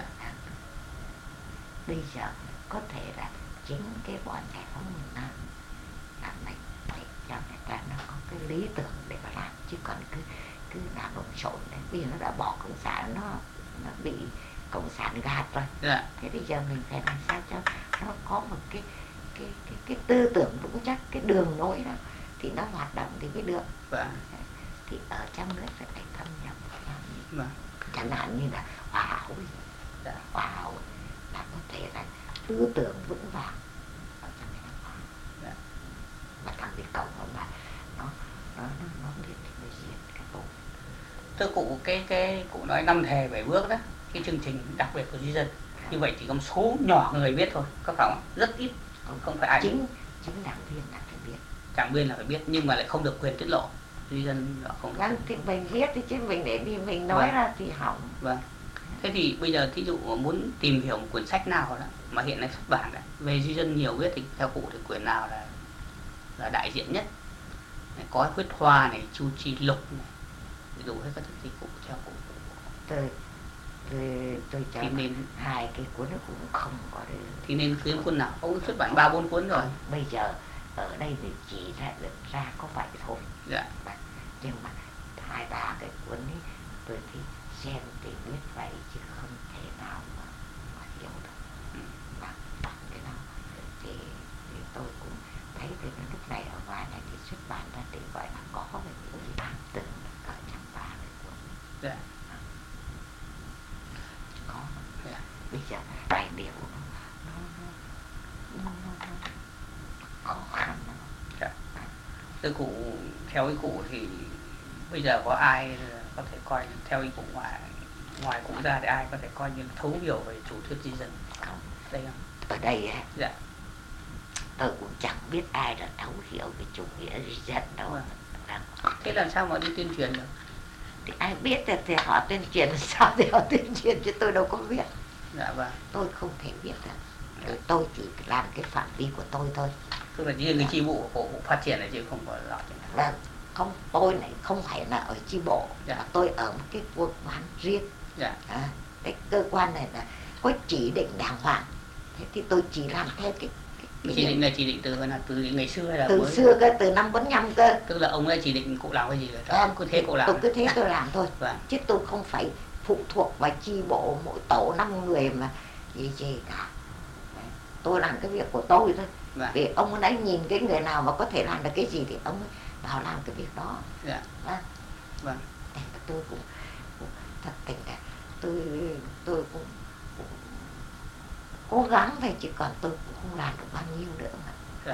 Bây giờ có thể là chính cái bọn giải phóng miền Nam là mình phải cho người ta nó có cái lý tưởng để mà làm, chứ còn cứ làm lộn xộn đấy. Bây giờ nó đã bỏ cộng sản, nó bị cộng sản gạt rồi. Thế bây giờ mình phải làm sao cho nó có một cái tư tưởng vững chắc, cái đường nối đó thì nó hoạt động thì mới được. Thì ở trong nước phải thâm nhập nhau. Chẳng hạn như là hòa hảo là có thể là tư tưởng vững vàng ở trong cái năm hòa. Và thằng Việt Cộng mà nó biết thì mới diệt cái bộ. Thưa cụ, cái cụ nói 5 thề 7 bước đó, cái chương trình đặc biệt của Duy Dân, như vậy chỉ có một số nhỏ người biết thôi, có phải không? Rất ít, không phải ai. Chính đảng viên là phải biết. Đảng viên là phải biết, nhưng mà lại không được quyền tiết lộ. Duy Dân không được. Thì mình viết thì chứ mình để đi mình nói ra thì hỏng. Thế thì bây giờ thí dụ muốn tìm hiểu một quyển sách nào đó mà hiện nay xuất bản đấy, về Duy Dân nhiều viết, thì theo cụ thì quyển nào là đại diện nhất? Có Huyết Hoa này, Chu Chi Lục này, ví dụ hết các thứ thì cụ theo cụ. tôi cho nên hai cái cuốn nó cũng không có được. Thì nên cuốn nào? Ông xuất bản 3-4 cuốn rồi. Bây giờ ở đây thì chỉ ra có vậy thôi. Dạ. Nhưng mà 2-3 cái cuốn ấy tôi thì xem thì biết vậy chứ không thể nào mà hiểu được. Và bằng cái nào thì tôi cũng thấy đến lúc này ở ngoài này thì xuất bản ra thì gọi là có cái gì bằng từng cỡ 130 cuốn. Dạ. Có. Dạ. Bây giờ tài liệu nó khó khăn. Dạ. Thưa cụ, theo ý cụ thì bây giờ có ai có thể coi theo ý cụ ngoài cụ ra thì ai có thể coi như thấu hiểu về chủ thuyết di dân không? Đây không? Ở đây ấy, dạ. Tôi cũng chẳng biết ai là thấu hiểu về chủ nghĩa di dân đâu. Thế làm sao mà đi tuyên truyền được? Thì ai biết thì họ tuyên truyền sao thì họ tuyên truyền chứ tôi đâu có biết. Dạ vâng. Tôi không thể biết được. Tôi chỉ làm cái phạm vi của tôi thôi. Tức là riêng cái chi bộ của cụ phát triển này chứ không có lọt. Vâng, không, tôi này không phải là ở chi bộ, mà tôi ở một cái cơ quan riêng. Dạ. Cái cơ quan này là có chỉ định đàng hoàng. Thế thì tôi chỉ làm theo cái chỉ định là chỉ định từ ngày xưa hay là từ mới? Xưa cơ, từ năm 45 cơ. Tức là ông ấy chỉ định cụ làm cái gì rồi? Cứ thế cụ làm. Tôi cứ thế tôi làm thôi. Vâng. Chứ tôi không phải phụ thuộc vào chi bộ mỗi tổ 5 người mà gì cả. Tôi làm cái việc của tôi thôi. Vâng. Vì ông ấy nhìn cái người nào mà có thể làm được cái gì thì ông ấy vào làm cái việc đó. Dạ. Vâng. Tôi cũng thật tình là tôi cũng cố gắng thôi, chứ còn tôi cũng không làm được bao nhiêu nữa mà. Dạ.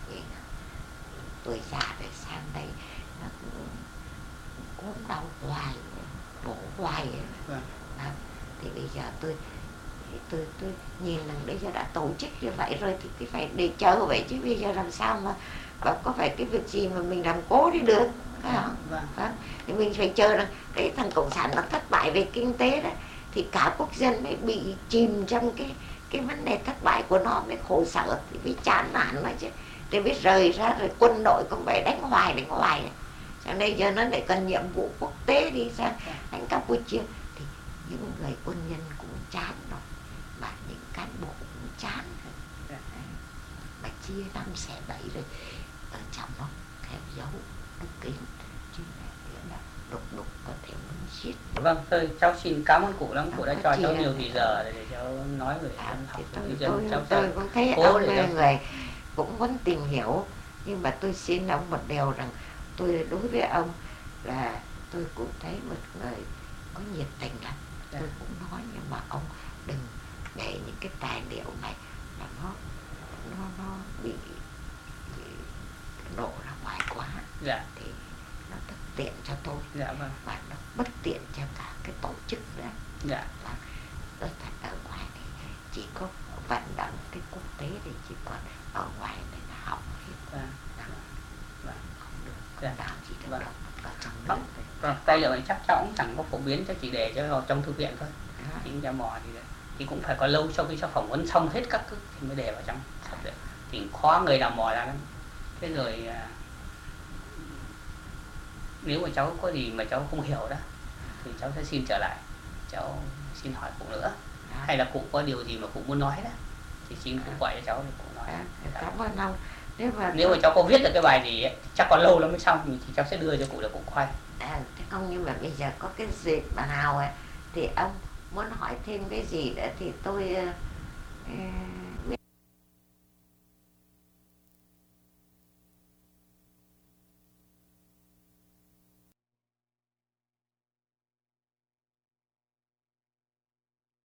Tôi già rồi sang đây nó cũng đau hoài, bổ hoài. Vâng. Thì bây giờ tôi nhìn rằng bây giờ đã tổ chức như vậy rồi thì phải để chờ vậy chứ bây giờ làm sao mà có phải cái việc gì mà mình làm cố đi được. Vâng. Thì mình phải chờ rằng cái thằng cộng sản nó thất bại về kinh tế đó thì cả quốc dân mới bị chìm trong cái vấn đề thất bại của nó, mới khổ sở thì mới chán nản mà chứ. Thì biết rời ra rồi quân đội cũng phải đánh hoài. Cho nên giờ nó lại cần nhiệm vụ quốc tế đi sang đánh Campuchia thì những người quân nhân cũng chán rồi, mà những cán bộ cũng chán rồi. Mà chia 5 xẻ 7 rồi ở trong nó theo dấu đúc kín chứ là đục có thể muốn giết. Vâng, thôi cháu xin cảm ơn cụ lắm, cụ đã cho cháu nhiều thì giờ để cháu nói về học tôi cũng thấy ông người cũng muốn tìm hiểu, nhưng mà tôi xin ông một điều rằng tôi đối với ông là tôi cũng thấy một người có nhiệt tình lắm. Tôi cũng nói nhưng mà ông đừng để những cái tài liệu này là nó bị đổ ra ngoài quá. Dạ. Thì nó bất tiện cho tôi. Dạ vâng. Và nó bất tiện cho cả cái tổ chức nữa. Dạ. Và tôi thật ở ngoài thì chỉ có vận động cái quốc tế thì chỉ còn ở ngoài này là học hết. Không được, không làm gì được đâu. Ở trong nước. Vâng, tài liệu này chắc cháu cũng chẳng có phổ biến, cho chỉ để cho trong thư viện thôi. Chính ra mò thì cũng phải có lâu sau khi cháu phỏng vấn xong hết các thì mới để vào trong sách được. Thì khó người nào mò ra lắm. Thế rồi nếu mà cháu có gì mà cháu không hiểu đó thì cháu sẽ xin trở lại, cháu xin hỏi cụ nữa. Hay là cụ có điều gì mà cụ muốn nói đó thì xin cụ gọi cho cháu để cụ nói. Cảm ơn ông. Nếu mà cháu có viết được cái bài gì ấy, chắc còn lâu lắm mới xong thì cháu sẽ đưa cho cụ để cụ khoai. Thế không, nhưng mà bây giờ có cái dịp nào ấy, thì ông muốn hỏi thêm cái gì nữa thì tôi